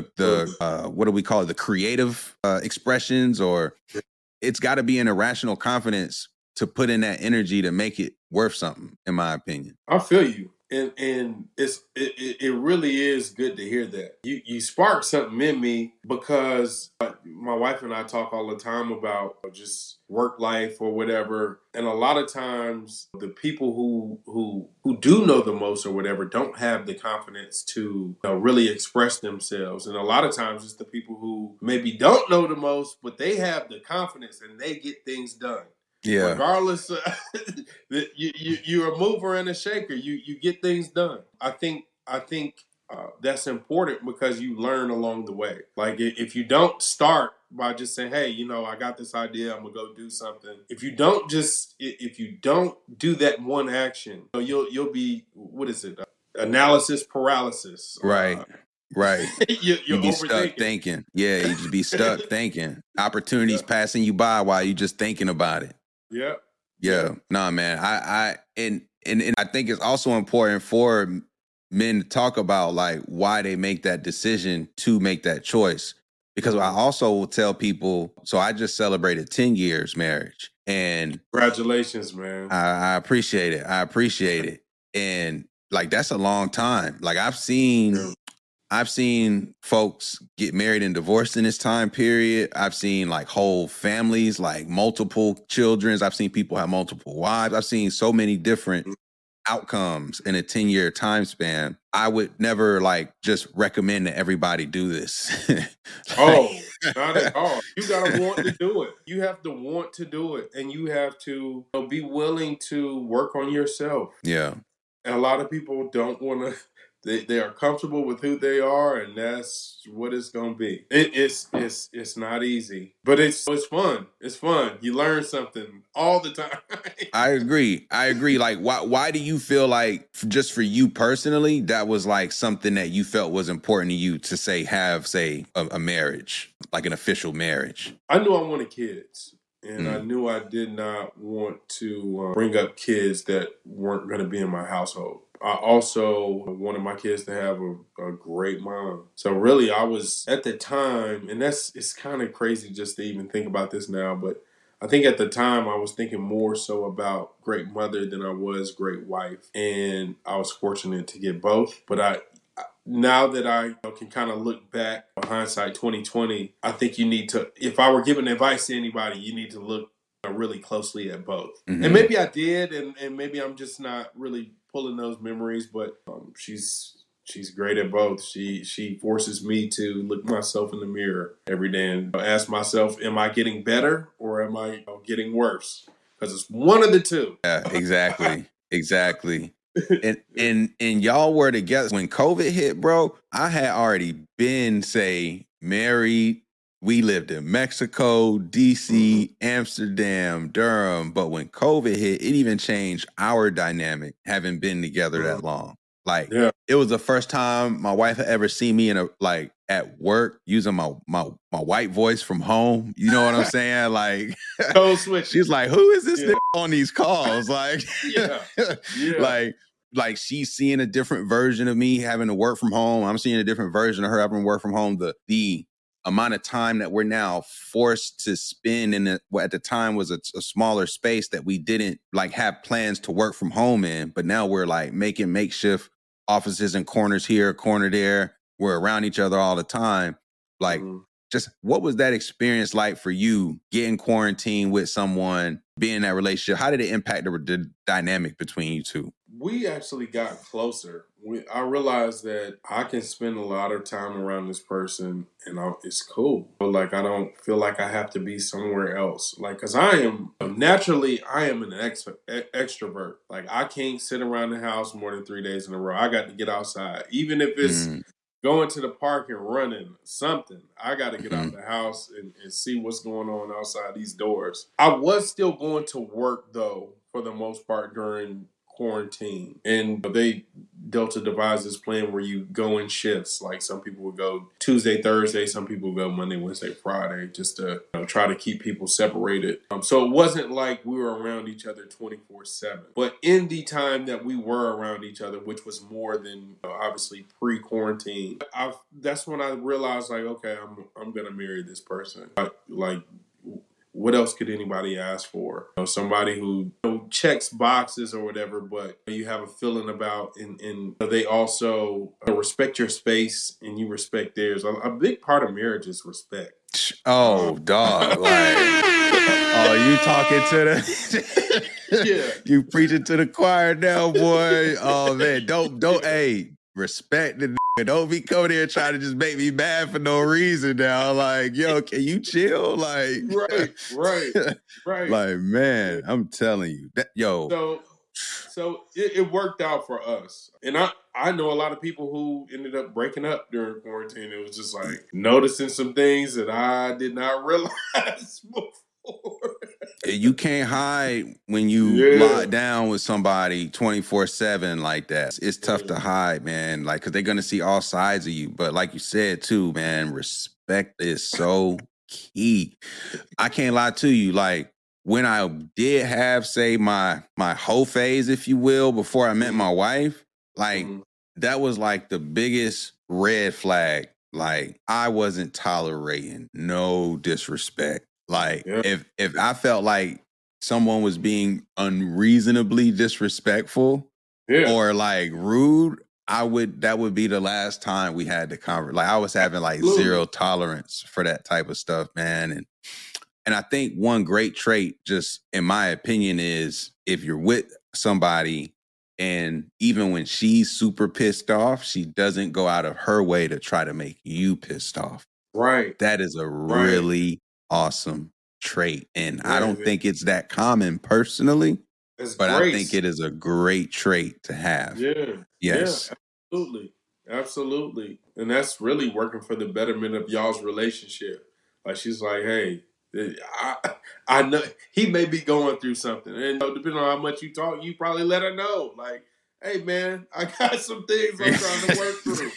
what do we call it? The creative expressions, or it's got to be an irrational confidence to put in that energy to make it worth something, in my opinion. I feel you. And it really is good to hear that. You sparked something in me because my wife and I talk all the time about just work life or whatever. And a lot of times the people who do know the most or whatever don't have the confidence to really express themselves. And a lot of times it's the people who maybe don't know the most, but they have the confidence and they get things done. Yeah. Regardless, you're a mover and a shaker. You get things done. I think that's important because you learn along the way. Like if you don't start by just saying, "Hey, I got this idea. I'm gonna go do something." If you don't do that one action, you'll be, what is it? Analysis paralysis. Right. Right. You're be overthinking. Stuck thinking. Yeah, you just be stuck thinking. Opportunities passing you by while you just thinking about it. Yeah. Nah, man. I think it's also important for men to talk about like why they make that decision to make that choice. Because I also will tell people, so I just celebrated 10 years marriage. And congratulations, man. I appreciate it. And like that's a long time. Like I've seen folks get married and divorced in this time period. I've seen like whole families, like multiple children. I've seen people have multiple wives. I've seen so many different outcomes in a 10-year time span. I would never like just recommend that everybody do this. Not at all. You gotta want to do it. You have to want to do it, and you have to be willing to work on yourself. Yeah. And a lot of people don't want to. They are comfortable with who they are, and that's what it's gonna be. It's not easy, but it's fun. It's fun. You learn something all the time. I agree. Like, why do you feel like, just for you personally, that was like something that you felt was important to you to have a marriage, like an official marriage? I knew I wanted kids. And I knew I did not want to bring up kids that weren't going to be in my household. I also wanted my kids to have a great mom. So really, I was at the time, and it's kind of crazy just to even think about this now, but I think at the time I was thinking more so about great mother than I was great wife. And I was fortunate to get both. But now that I can kind of look back, hindsight 2020, I think you need to, if I were giving advice to anybody, you need to look really closely at both. Mm-hmm. And maybe I did, and maybe I'm just not really pulling those memories, but she's great at both. She forces me to look myself in the mirror every day and ask myself, am I getting better or am I getting worse? Because it's one of the two. Yeah, exactly. And y'all were together when COVID hit, bro. I had already been, married. We lived in Mexico, DC, Amsterdam, Durham. But when COVID hit, it even changed our dynamic, having been together that long. Like, It was the first time my wife had ever seen me at work using my white voice from home. You know what I'm saying? Like, she's like, who is this on these calls? Like, like she's seeing a different version of me having to work from home. I'm seeing a different version of her having to work from home. The amount of time that we're now forced to spend in what at the time was a smaller space that we didn't like have plans to work from home in, but now we're like making makeshift offices and corners here, corner there. We're around each other all the time. Like, just what was that experience like for you, getting quarantined with someone, being in that relationship? How did it impact the dynamic between you two? We actually got closer. I realized that I can spend a lot of time around this person and it's cool. But like, I don't feel like I have to be somewhere else. Like, cause I am an extrovert. Like, I can't sit around the house more than 3 days in a row. I got to get outside. Even if it's going to the park and running something, I got to get out the house and see what's going on outside these doors. I was still going to work though, for the most part during quarantine, and Delta devised this plan where you go in shifts. Like, some people would go Tuesday, Thursday, some people would go Monday, Wednesday, Friday, just to try to keep people separated. So it wasn't like we were around each other 24/7. But in the time that we were around each other, which was more than obviously pre-quarantine, that's when I realized, like, okay, I'm gonna marry this person. Like what else could anybody ask for? Somebody who checks boxes or whatever, but you have a feeling about, and they also respect your space and you respect theirs. A big part of marriage is respect. Oh, dog. Like, oh, you talking to the Yeah. You preaching to the choir now, boy. Oh man, don't hey, respect the nigga. Don't be coming here trying to just make me mad for no reason now. Like, yo, can you chill? Like, right. Like, man, I'm telling you. So it worked out for us. And I know a lot of people who ended up breaking up during quarantine. It was just like noticing some things that I did not realize before. You can't hide when you lock down with somebody 24/7 like that. It's tough to hide, man. Like, cause they're gonna see all sides of you. But like you said too, man, respect is so key. I can't lie to you. Like, when I did have, say, my hoe phase, if you will, before I met my wife, like that was like the biggest red flag. Like, I wasn't tolerating no disrespect. Like, if I felt like someone was being unreasonably disrespectful or like rude, that would be the last time we had the conversation. Like, I was having like zero tolerance for that type of stuff, man. And I think one great trait, just in my opinion, is if you're with somebody and even when she's super pissed off, she doesn't go out of her way to try to make you pissed off. Right. That is a really awesome trait. And I don't think it's that common personally, but I think it is a great trait to have. Yeah. Yes. Yeah, absolutely. And that's really working for the betterment of y'all's relationship. Like, she's like, hey, I know he may be going through something, and depending on how much you talk, you probably let her know. Like, hey, man, I got some things I'm trying to work through.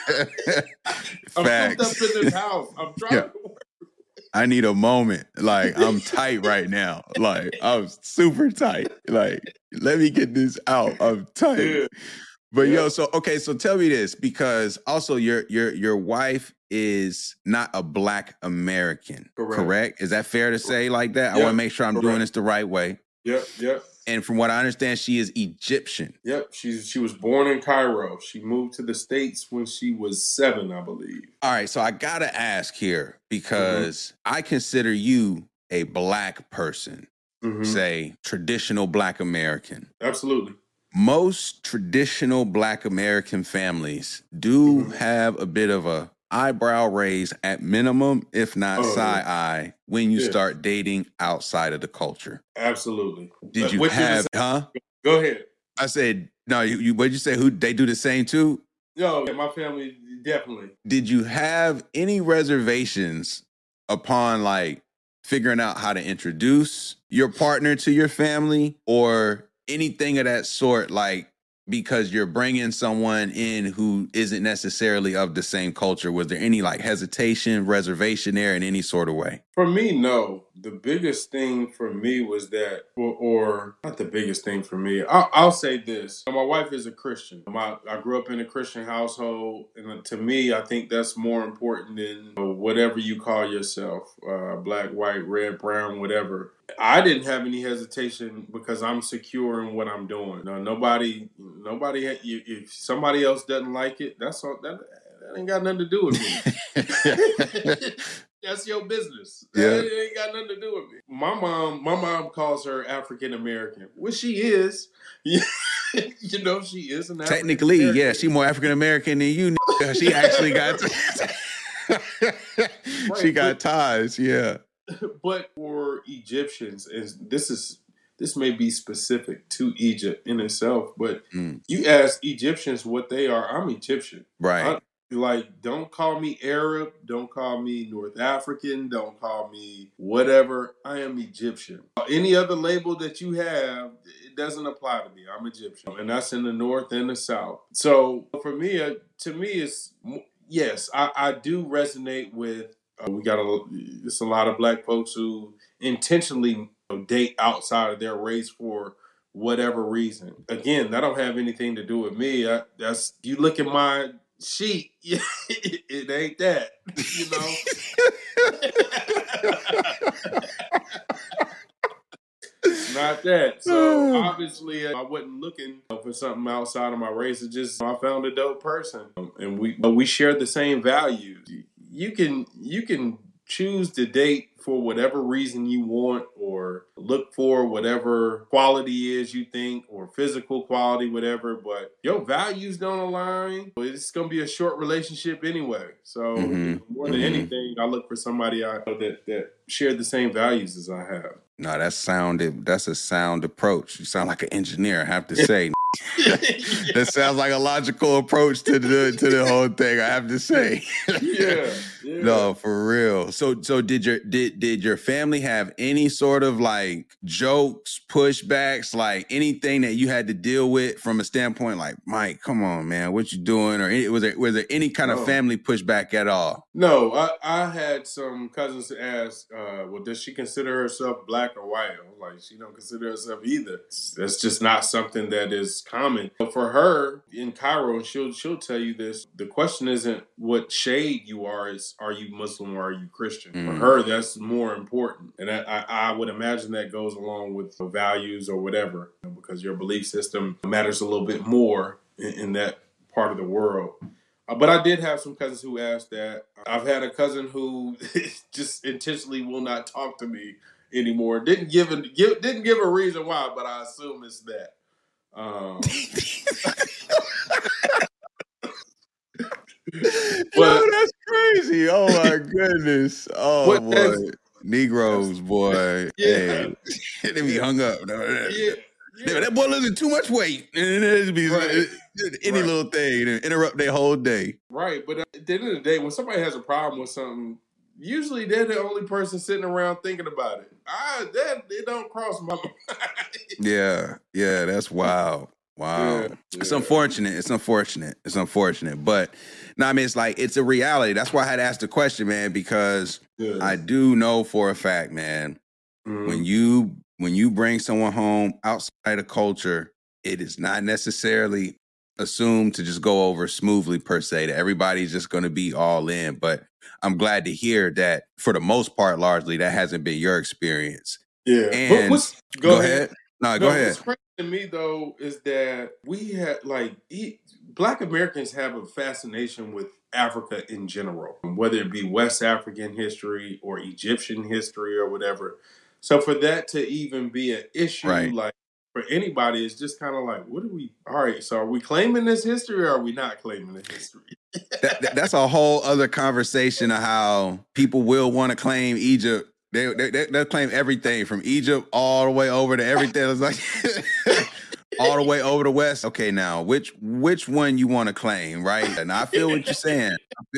I'm cooped up in this house. I'm trying to work. I need a moment. Like, I'm tight right now. Like, I'm super tight. Like, let me get this out. I'm tight. Yeah. But so tell me this, because also your wife is not a Black American, correct? Is that fair to say like that? I want to make sure I'm doing this the right way. Yep. And from what I understand, she is Egyptian. Yep, she was born in Cairo. She moved to the States when she was 7, I believe. All right, so I gotta ask here, because I consider you a Black person, say traditional Black American. Absolutely. Most traditional Black American families do have a bit of a eyebrow raise at minimum, if not side eye, when you start dating outside of the culture. Absolutely. Did you have, Go ahead. I said, no, what'd you say? They do the same too? No, my family, definitely. Did you have any reservations upon like figuring out how to introduce your partner to your family or anything of that sort, like, because you're bringing someone in who isn't necessarily of the same culture? Was there any like hesitation, reservation there in any sort of way? For me, no. The biggest thing for me was that, or not the biggest thing for me, I'll say this. My wife is a Christian. I grew up in a Christian household, and to me, I think that's more important than whatever you call yourself, black, white, red, brown, whatever. I didn't have any hesitation because I'm secure in what I'm doing. No, nobody. If somebody else doesn't like it, that's all. That ain't got nothing to do with me. That's your business. It ain't got nothing to do with me. My mom calls her African American, which she is. You know, she is an technically, she more African American than you. She actually got she got ties, But for Egyptians, this may be specific to Egypt in itself, but you ask Egyptians what they are, I'm Egyptian. Right. Don't call me Arab, don't call me North African, don't call me whatever. I am Egyptian. Any other label that you have, it doesn't apply to me. I'm Egyptian. And that's in the North and the South. So for me, it's, yes, I do resonate with, it's a lot of Black folks who intentionally date outside of their race for whatever reason. Again, that don't have anything to do with me. You look at my sheet. It ain't that, you know. Not that. So obviously, I wasn't looking for something outside of my race. It just I found a dope person, and we share the same values. You can choose to date for whatever reason you want, or look for whatever quality is you think, or physical quality, whatever. But your values don't align, it's gonna be a short relationship anyway. So more than anything, I look for somebody I know that share the same values as I have. No, that's a sound approach. You sound like an engineer, I have to say. That sounds like a logical approach to the whole thing, I have to say. Yeah. No, for real. So did your family have any sort of like jokes, pushbacks, like anything that you had to deal with from a standpoint like, Mike, come on, man, what you doing? Or was there any kind of family pushback at all? No, I had some cousins ask, well, does she consider herself black or white? I was like, she don't consider herself either. That's just not something that is common. But for her in Cairo, and she'll tell you this, the question isn't what shade you are you Muslim or are you Christian? For her, that's more important. And I would imagine that goes along with values or whatever, because your belief system matters a little bit more in that part of the world. But I did have some cousins who asked that. I've had a cousin who just intentionally will not talk to me anymore. Didn't give a reason why, but I assume it's that. But that's crazy. Oh my goodness. Oh boy. Negroes, boy. Yeah. Hey. They be hung up. Yeah. That boy losing too much weight. Any little thing interrupt their whole day. Right, but at the end of the day, when somebody has a problem with something, usually they're the only person sitting around thinking about it. It don't cross my mind. Yeah, that's wild. Wow. Yeah. It's unfortunate. But no, I mean, it's like, it's a reality. That's why I had to ask the question, man, because I do know for a fact, man, when you bring someone home outside of culture, it is not necessarily assumed to just go over smoothly per se, that everybody's just going to be all in. But I'm glad to hear that for the most part, largely, that hasn't been your experience. Yeah. And go ahead. No, go ahead. What's crazy to me, though, is that we had, Black Americans have a fascination with Africa in general, whether it be West African history or Egyptian history or whatever. So for that to even be an issue, like, for anybody, it's just kind of like, all right, so are we claiming this history or are we not claiming this history? That's a whole other conversation of how people will want to claim Egypt. They'll claim everything from Egypt all the way over to everything. It's like all the way over to West. Okay, now which one you want to claim, right? And I feel what you're saying.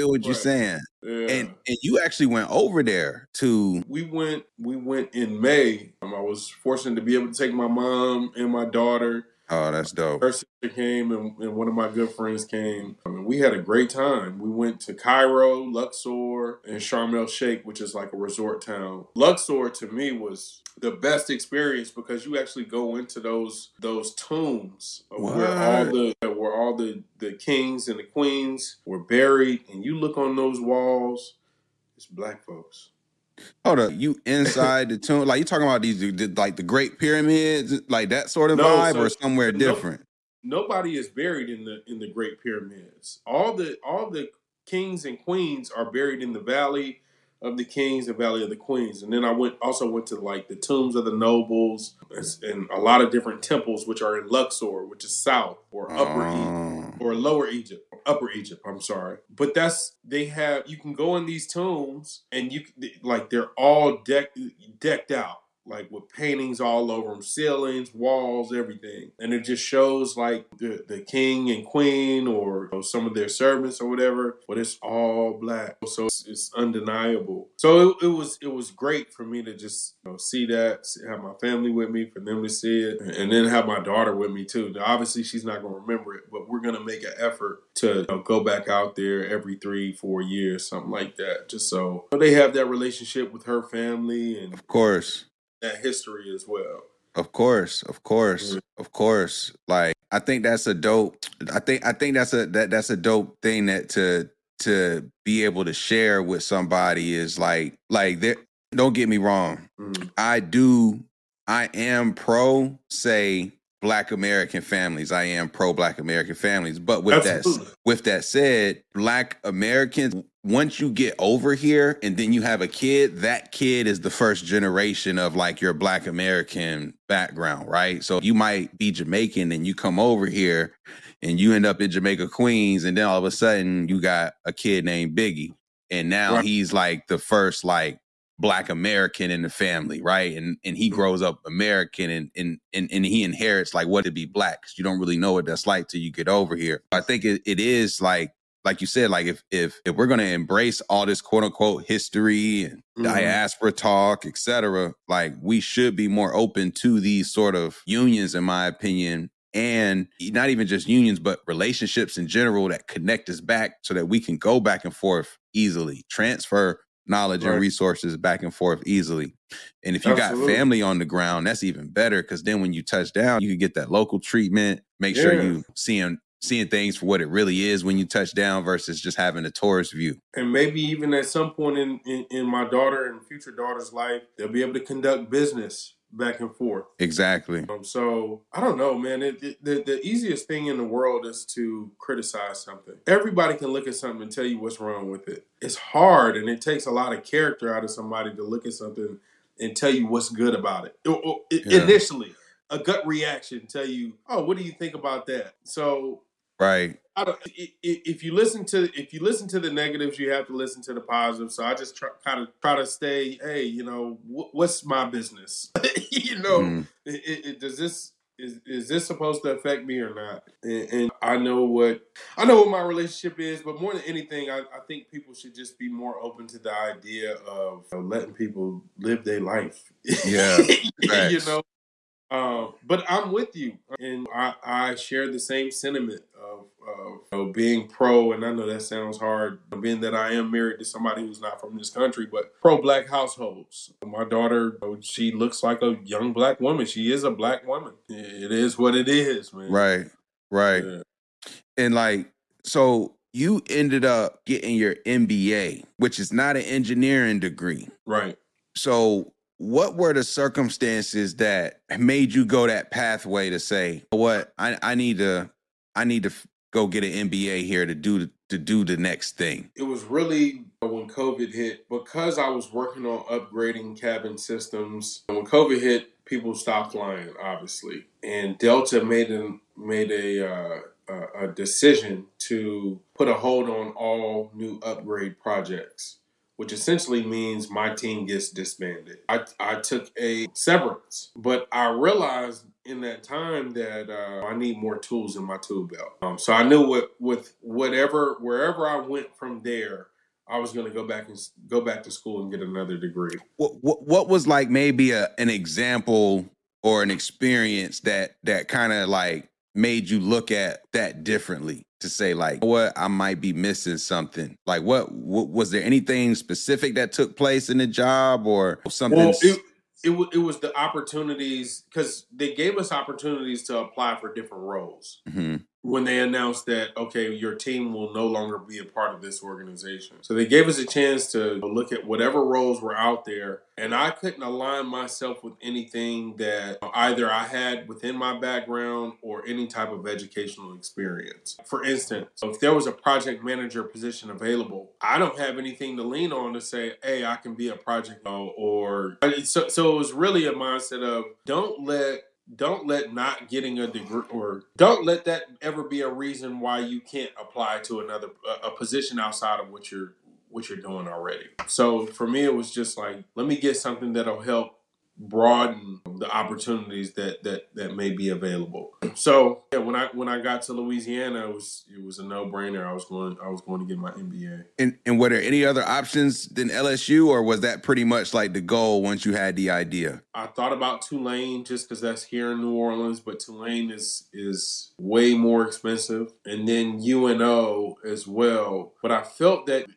Yeah. And you actually went over there to. We went in May. I was fortunate to be able to take my mom and my daughter. Oh, that's dope. Her sister came and one of my good friends came. I mean, we had a great time. We went to Cairo, Luxor, and Sharm el Sheikh, which is like a resort town. Luxor to me was the best experience because you actually go into those tombs where all the kings and the queens were buried, and you look on those walls, it's Black folks. Hold up, you inside the tomb? Like, you talking about these, like the Great Pyramids, like that sort of vibe, or somewhere different? Nobody is buried in the Great Pyramids. All the kings and queens are buried in the Valley of the Kings and Valley of the Queens. And then I also went to like the tombs of the nobles and a lot of different temples, which are in Luxor, which is south or upper Egypt or lower Egypt. Upper Egypt, I'm sorry. But you can go in these tombs and they're all decked out, like with paintings all over them, ceilings, walls, everything. And it just shows like the king and queen or some of their servants or whatever, but it's all Black. So it's undeniable. So it was great for me to just see that, have my family with me, for them to see it, and then have my daughter with me too. Now, obviously, she's not going to remember it, but we're going to make an effort to go back out there every 3-4 years, something like that, just so they have that relationship with her family and, of course, that history as well. Of course. Like, I think that's a dope. I think that's a dope thing that to be able to share with somebody is like there. Don't get me wrong. I am pro say Black American families. I am pro Black American families. But with that said, Black Americans, once you get over here and then you have a kid, that kid is the first generation of like your Black American background, right? So you might be Jamaican and you come over here and you end up in Jamaica, Queens, and then all of a sudden you got a kid named Biggie. And now he's like the first like Black American in the family, right? And he grows up American and he inherits like what to be Black, because you don't really know what that's like till you get over here. I think it is like you said, like if we're gonna embrace all this quote unquote history and diaspora talk, etc., like we should be more open to these sort of unions, in my opinion. And not even just unions, but relationships in general that connect us back so that we can go back and forth easily, transfer knowledge and resources back and forth easily. And if you got family on the ground, that's even better, because then when you touch down, you can get that local treatment, make sure you seeing things for what it really is when you touch down versus just having a tourist view. And maybe even at some point in my daughter and future daughter's life, they'll be able to conduct business back and forth. Exactly. So I don't know, man. The easiest thing in the world is to criticize something. Everybody can look at something and tell you what's wrong with it. It's hard, and it takes a lot of character out of somebody to look at something and tell you what's good about it. Initially, a gut reaction tell you, "Oh, what do you think about that?" So, right. If you listen to the negatives, you have to listen to the positives. So I just try to stay. Hey, what's my business? Is this supposed to affect me or not? And I know what my relationship is, but more than anything, I think people should just be more open to the idea of letting people live their life. Yeah, but I'm with you, and I share the same sentiment of being pro. And I know that sounds hard, being that I am married to somebody who's not from this country, but pro Black households. My daughter, she looks like a young Black woman. She is a Black woman. It is what it is, man. Right. Yeah. And like, so you ended up getting your MBA, which is not an engineering degree, right? So what were the circumstances that made you go that pathway to say, what, I need to go get an MBA here to do the next thing? It was really when COVID hit, because I was working on upgrading cabin systems. When COVID hit, people stopped flying, obviously, and Delta made a decision to put a hold on all new upgrade projects, which essentially means my team gets disbanded. I took a severance, but I realized in that time that I need more tools in my tool belt. So I knew wherever I went from there, I was going to go back to school and get another degree. What was like maybe an example or an experience that kind of like made you look at that differently, to say like, what, I might be missing something? Like what was there anything specific that took place in the job or something? Well, it was the opportunities, because they gave us opportunities to apply for different roles. Mm-hmm. When they announced that, okay, your team will no longer be a part of this organization. So they gave us a chance to look at whatever roles were out there. And I couldn't align myself with anything that either I had within my background or any type of educational experience. For instance, if there was a project manager position available, I don't have anything to lean on to say, hey, I can be a project or so it was really a mindset of don't let not getting a degree, or don't let that ever be a reason why you can't apply to a position outside of what you're doing already. So for me, it was just like, let me get something that'll help broaden the opportunities that may be available. So yeah, when I got to Louisiana, it was a no-brainer. I was going to get my MBA. And were there any other options than LSU, or was that pretty much like the goal once you had the idea? I thought about Tulane just because that's here in New Orleans, but Tulane is way more expensive, and then UNO as well. But I felt that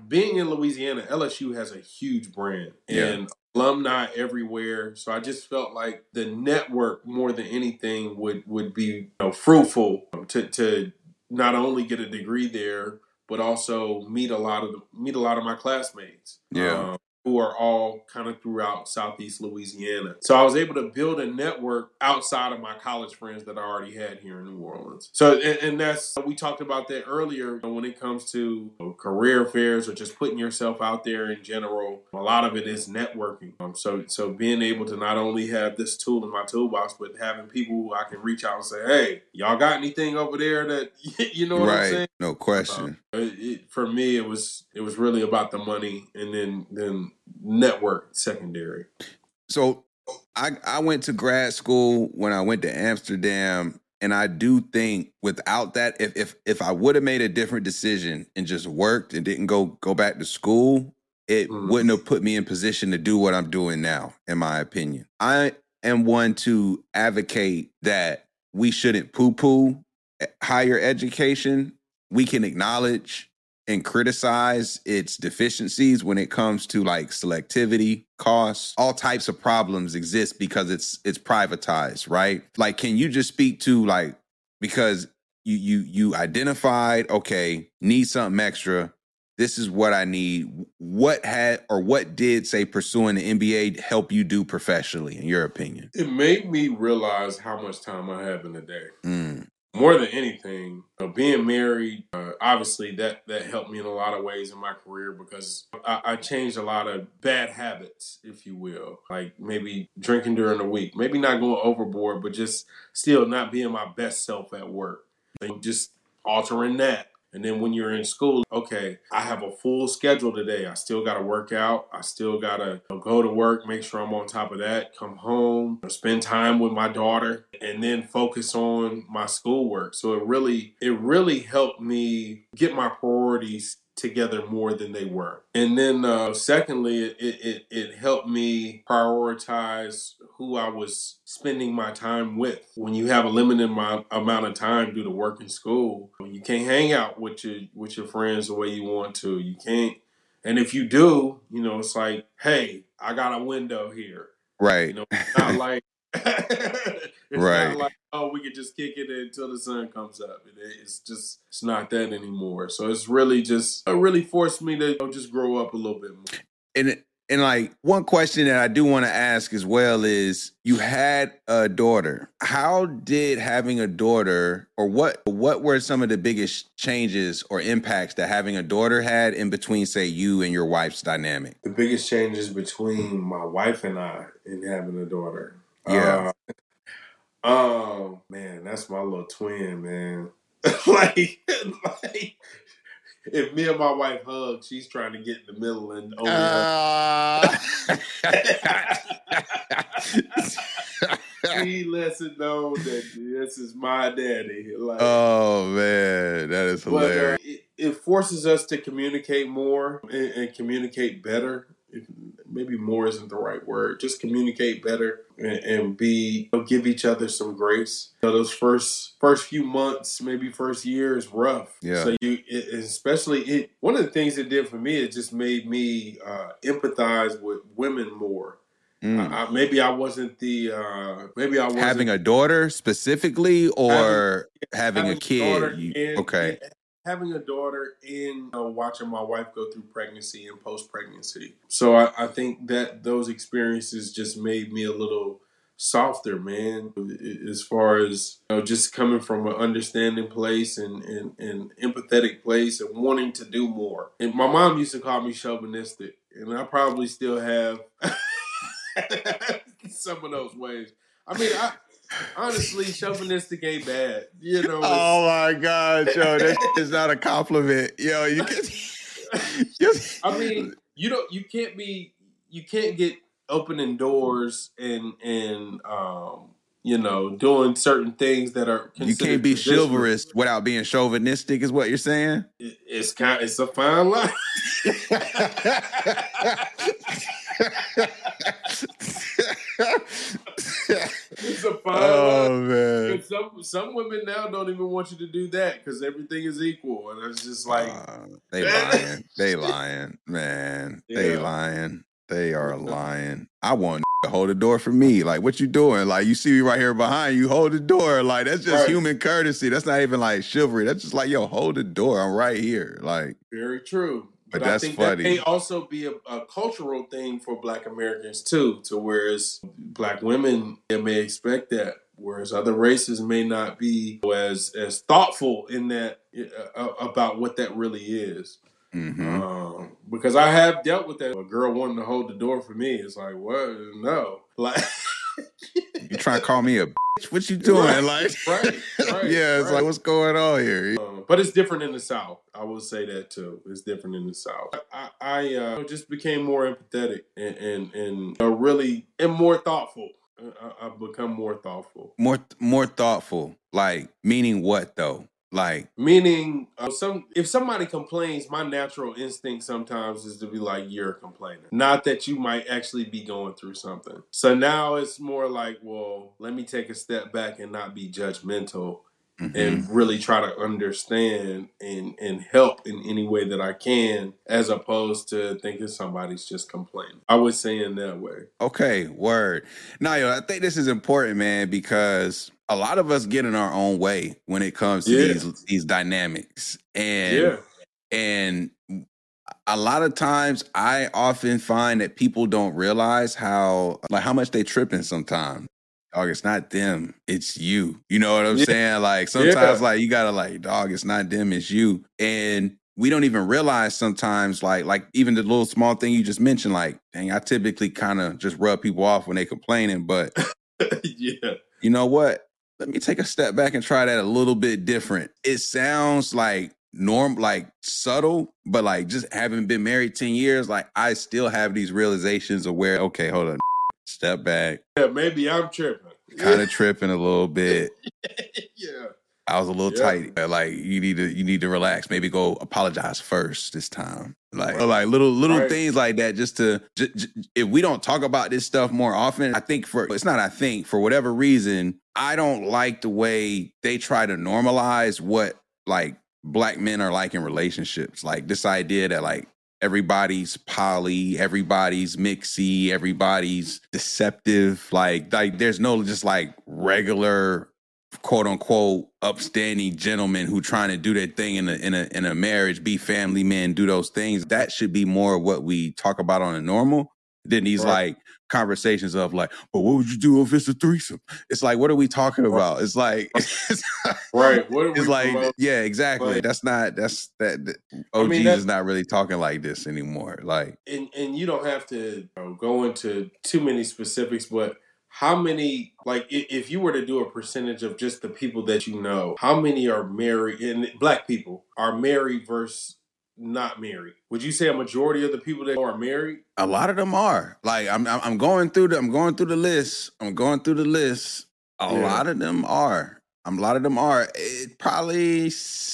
being in Louisiana, LSU has a huge brand and alumni everywhere. So I just felt like the network more than anything would be fruitful to not only get a degree there, but also meet a lot of my classmates. Who are all kind of throughout Southeast Louisiana. So I was able to build a network outside of my college friends that I already had here in New Orleans. So, and that's, we talked about that earlier when it comes to career fairs or just putting yourself out there in general. A lot of it is networking. So being able to not only have this tool in my toolbox, but having people who I can reach out and say, hey, y'all got anything over there that, you know what I'm saying? No question. For me, it was really about the money, and then network secondary. So I went to grad school when I went to Amsterdam, and I do think without that, if I would have made a different decision and just worked and didn't go back to school, it wouldn't have put me in position to do what I'm doing now, in my opinion. I am one to advocate that we shouldn't poo-poo higher education. We can acknowledge and criticize its deficiencies when it comes to like selectivity, costs, all types of problems exist because it's privatized, right? Like, can you just speak to like, because you identified, okay, need something extra. This is what I need. What did, say, pursuing the MBA help you do professionally, in your opinion? It made me realize how much time I have in a day. More than anything, being married, obviously that helped me in a lot of ways in my career because I changed a lot of bad habits, if you will, like maybe drinking during the week, maybe not going overboard, but just still not being my best self at work. And just altering that. And then when you're in school, okay, I have a full schedule today. I still got to work out. I still got to go to work, make sure I'm on top of that, come home, spend time with my daughter, and then focus on my schoolwork. So it really helped me get my priorities together more than they were. And then secondly, it helped me prioritize who I was spending my time with. When you have a limited amount of time due to work and school, you can't hang out with your friends the way you want to. You can't. And if you do, it's like, hey, I got a window here. Right. It's not like not like, oh, we could just kick it until the sun comes up. It's not that anymore. So it's really forced me to just grow up a little bit more. And like, one question that I do want to ask as well is, you had a daughter. How did having a daughter, or what were some of the biggest changes or impacts that having a daughter had in between, say, you and your wife's dynamic? The biggest changes between my wife and I in having a daughter. Yeah. Oh man, that's my little twin, man. like if me and my wife hug, she's trying to get in the middle and only she lets it know that this is my daddy. Like, oh man, that is hilarious. But, it forces us to communicate more and communicate better. Maybe more isn't the right word. Just communicate better and give each other some grace. Those first few months, maybe first year is rough. Yeah. So one of the things it did for me, it just made me empathize with women more. Maybe I wasn't having a daughter specifically, or having a kid. Okay. Having a daughter and watching my wife go through pregnancy and post-pregnancy. So I think that those experiences just made me a little softer, man, as far as just coming from an understanding place and empathetic place and wanting to do more. And my mom used to call me chauvinistic, and I probably still have some of those ways. I mean, honestly, chauvinistic ain't bad. Oh my God, Joe, that is not a compliment. Yo, you can. I mean, you can't get opening doors and doing certain things that are considered. You can't be chivalrous without being chauvinistic, is what you're saying? It's a fine line. It's a fine line. Man. some women now don't even want you to do that because everything is equal, and it's just like they lying. They lying, man. They Yeah. lying. They are lying. I want to hold the door for me. Like, what you doing? Like, you see me right here behind you. Hold the door. Like, that's just human courtesy. That's not even like chivalry. That's just like, yo, hold the door. I'm right here. Like, very true. But that's I think funny. That may also be a cultural thing for Black Americans too, to whereas Black women may expect that, whereas other races may not be as thoughtful in that about what that really is. Mm-hmm. Because I have dealt with that. A girl wanting to hold the door for me. It's like, what? No. Like, you trying to call me a bitch? What you doing? Right. Yeah, it's like, what's going on here? But it's different in the South. I will say that too. It's different in the South. I just became more empathetic and really and more thoughtful. I've become more thoughtful. More thoughtful. Like, meaning what though? Like, meaning if somebody complains, my natural instinct sometimes is to be like, you're a complainer. Not that you might actually be going through something. So now it's more like, well, let me take a step back and not be judgmental. Mm-hmm. And really try to understand and help in any way that I can, as opposed to thinking somebody's just complaining. I would say in that way. Okay, word. Now, I think this is important, man, because a lot of us get in our own way when it comes to these dynamics. And a lot of times I often find that people don't realize how much they tripping sometimes. Dog, it's not them, it's you. You know what I'm saying? Like, sometimes, like, you gotta, like, dog, it's not them, it's you. And we don't even realize sometimes, like even the little small thing you just mentioned, like, dang, I typically kind of just rub people off when they complaining, but you know what? Let me take a step back and try that a little bit different. It sounds like subtle, but like, just having been married 10 years, like, I still have these realizations of where, okay, hold on. Step back. Yeah, maybe I'm tripping. Kind of tripping a little bit. Yeah. I was a little tight. Like, you need to relax. Maybe go apologize first this time. Like, little things like that. Just to if we don't talk about this stuff more often, for whatever reason, I don't like the way they try to normalize what like Black men are like in relationships. Like, this idea that like everybody's poly, everybody's mixy, everybody's deceptive. Like there's no just like regular, quote unquote, upstanding gentlemen who trying to do their thing in a marriage, be family men, do those things. That should be more of what we talk about on a normal than these like conversations of like, but what would you do if it's a threesome? It's like, what are we talking about? It's like, right. What are we like, yeah, exactly. Like, that OGs is not really talking like this anymore. Like, and you don't have to go into too many specifics, but how many, like, if you were to do a percentage of just the people that you know, how many are married, and Black people are married versus not married? Would you say a majority of the people that are married? A lot of them are. Like, I'm going through the list. A lot of them are. It probably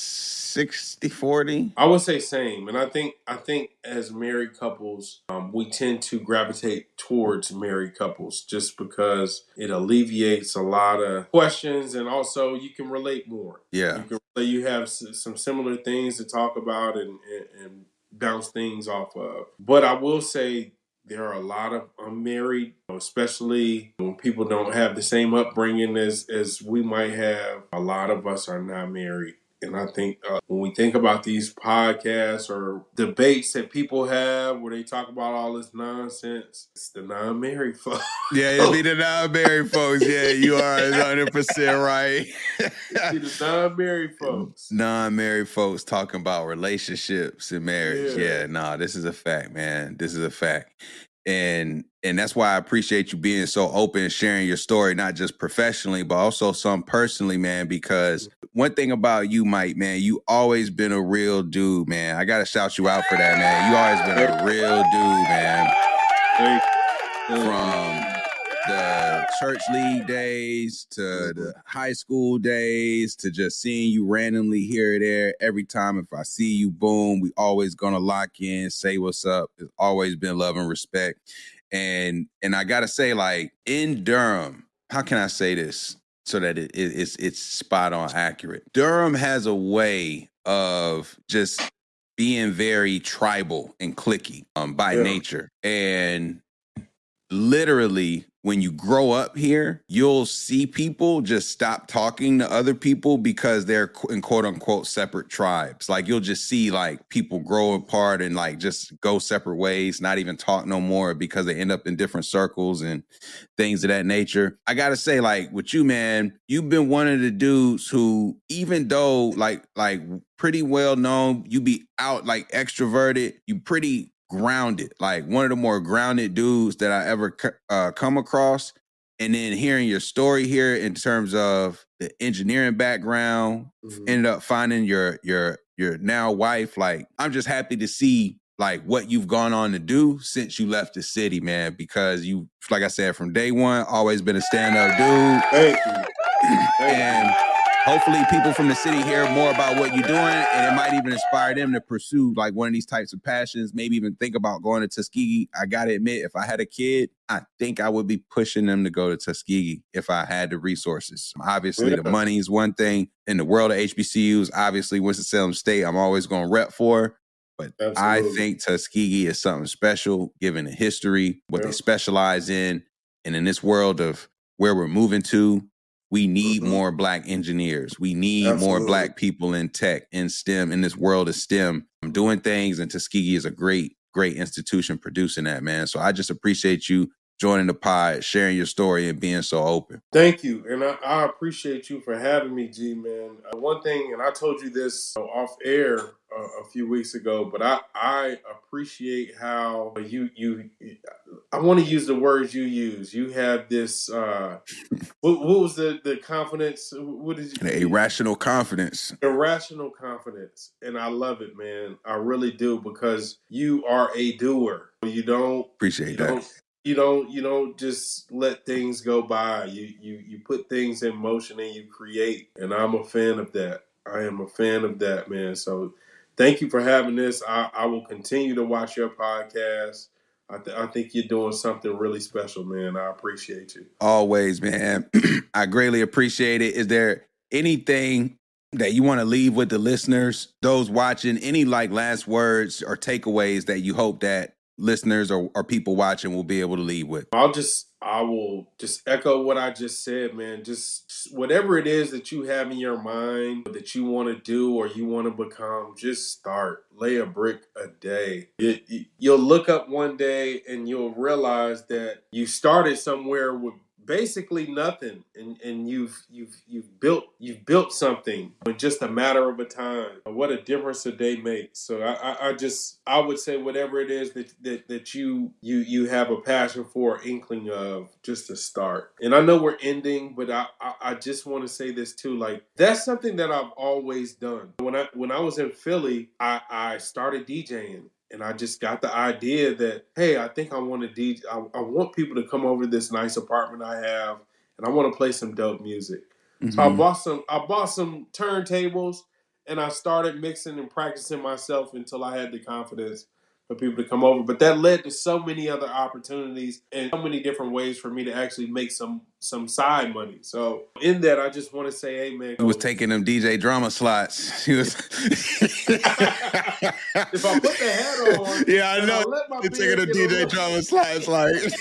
60-40. I would say same. And I think as married couples, we tend to gravitate towards married couples just because it alleviates a lot of questions, and also you can relate more. Yeah. You have some similar things to talk about and bounce things off of. But I will say there are a lot of unmarried, especially when people don't have the same upbringing as we might have. A lot of us are not married. And I think when we think about these podcasts or debates that people have where they talk about all this nonsense, it's the non-married folks. Yeah, it'd be the non-married folks. Yeah, you are 100% right. It'd be the non-married folks. Non-married folks talking about relationships and marriage. Yeah, this is a fact, man. This is a fact. And that's why I appreciate you being so open and sharing your story, not just professionally, but also some personally, man, because one thing about you, Mike, man, you always been a real dude, man. I got to shout you out for that, man. You always been a real dude, man. From the church league days to the high school days to just seeing you randomly here or there. Every time if I see you, boom, we always gonna lock in, say what's up. It's always been love and respect. And I gotta say, like, in Durham, how can I say this? so that it's spot on accurate. Durham has a way of just being very tribal and cliquey by nature. And literally, when you grow up here, you'll see people just stop talking to other people because they're in quote unquote separate tribes. Like you'll just see like people grow apart and like just go separate ways, not even talk no more because they end up in different circles and things of that nature. I gotta say, like with you, man, you've been one of the dudes who, even though like pretty well known, you be out like extroverted, you pretty grounded, like one of the more grounded dudes that I ever come across. And then hearing your story here in terms of the engineering background, ended up finding your now wife. Like, I'm just happy to see like what you've gone on to do since you left the city, man, because you, like I said, from day one, always been a stand-up dude. Thank you. And hopefully people from the city hear more about what you're doing, and it might even inspire them to pursue like one of these types of passions, maybe even think about going to Tuskegee. I got to admit, if I had a kid, I think I would be pushing them to go to Tuskegee if I had the resources. Obviously, the money is one thing. In the world of HBCUs, obviously, Winston-Salem State, I'm always going to rep for. But I think Tuskegee is something special, given the history, what they specialize in. And in this world of where we're moving to, we need more Black engineers. We need more Black people in tech, in STEM, in this world of STEM. I'm doing things, and Tuskegee is a great institution producing that, man. So I just appreciate you joining the pod, sharing your story, and being so open. Thank you. And I appreciate you for having me, G, man. One thing, and I told you this off air a few weeks ago, but I appreciate how I want to use the words you use. You have this, what was the confidence? What is it? Irrational confidence. Irrational confidence. And I love it, man. I really do, because you are a doer. You don't appreciate that. You don't just let things go by. You put things in motion and you create. And I'm a fan of that. I am a fan of that, man. So thank you for having this. I will continue to watch your podcast. I think you're doing something really special, man. I appreciate you. Always, man. I greatly appreciate it. Is there anything that you want to leave with the listeners, those watching, any like last words or takeaways that you hope that listeners or people watching will be able to leave with? I will just echo what I just said, man. Just whatever it is that you have in your mind that you want to do or you want to become, just start. Lay a brick a day. You'll look up one day and you'll realize that you started somewhere with basically nothing, and you've built something in just a matter of a time. What a difference a day makes. So I would say whatever it is that you have a passion for, inkling of, just to start. And I know we're ending, but I just want to say this too. Like, that's something that I've always done. When I was in Philly, I started DJing. And I just got the idea that, hey, I think I want to DJ. I want people to come over to this nice apartment I have, and I want to play some dope music. Mm-hmm. So I bought some turntables, and I started mixing and practicing myself until I had the confidence for people to come over. But that led to so many other opportunities and so many different ways for me to actually make some side money. So in that, I just want to say, hey, man. He was taking them DJ drama slots. He was. If I put the hat on, yeah, I know. You're taking the DJ drama slots, like.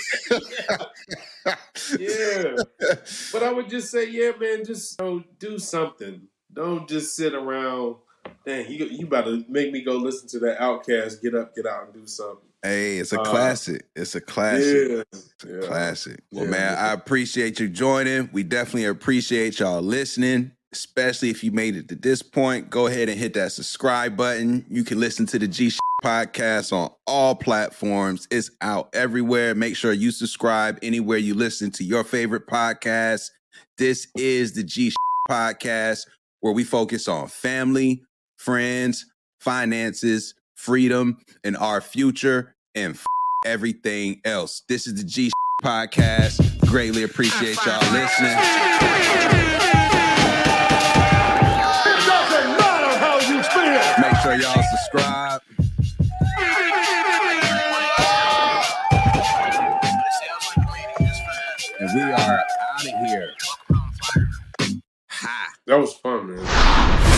Yeah, but I would just say, yeah, man, just do something. Don't just sit around. Dang, you about to make me go listen to that Outkast, Get Up, Get Out, and do something. Hey, it's a classic. It's a classic. Yeah. Classic. Well, man, I appreciate you joining. We definitely appreciate y'all listening, especially if you made it to this point. Go ahead and hit that subscribe button. You can listen to the G podcast on all platforms. It's out everywhere. Make sure you subscribe anywhere you listen to your favorite podcast. This is the G podcast, where we focus on family, friends, finances, freedom, and our future, and everything else. This is the G podcast. Greatly appreciate y'all listening. It doesn't matter how you feel. Make sure y'all subscribe. And we are out of here. That was fun, man.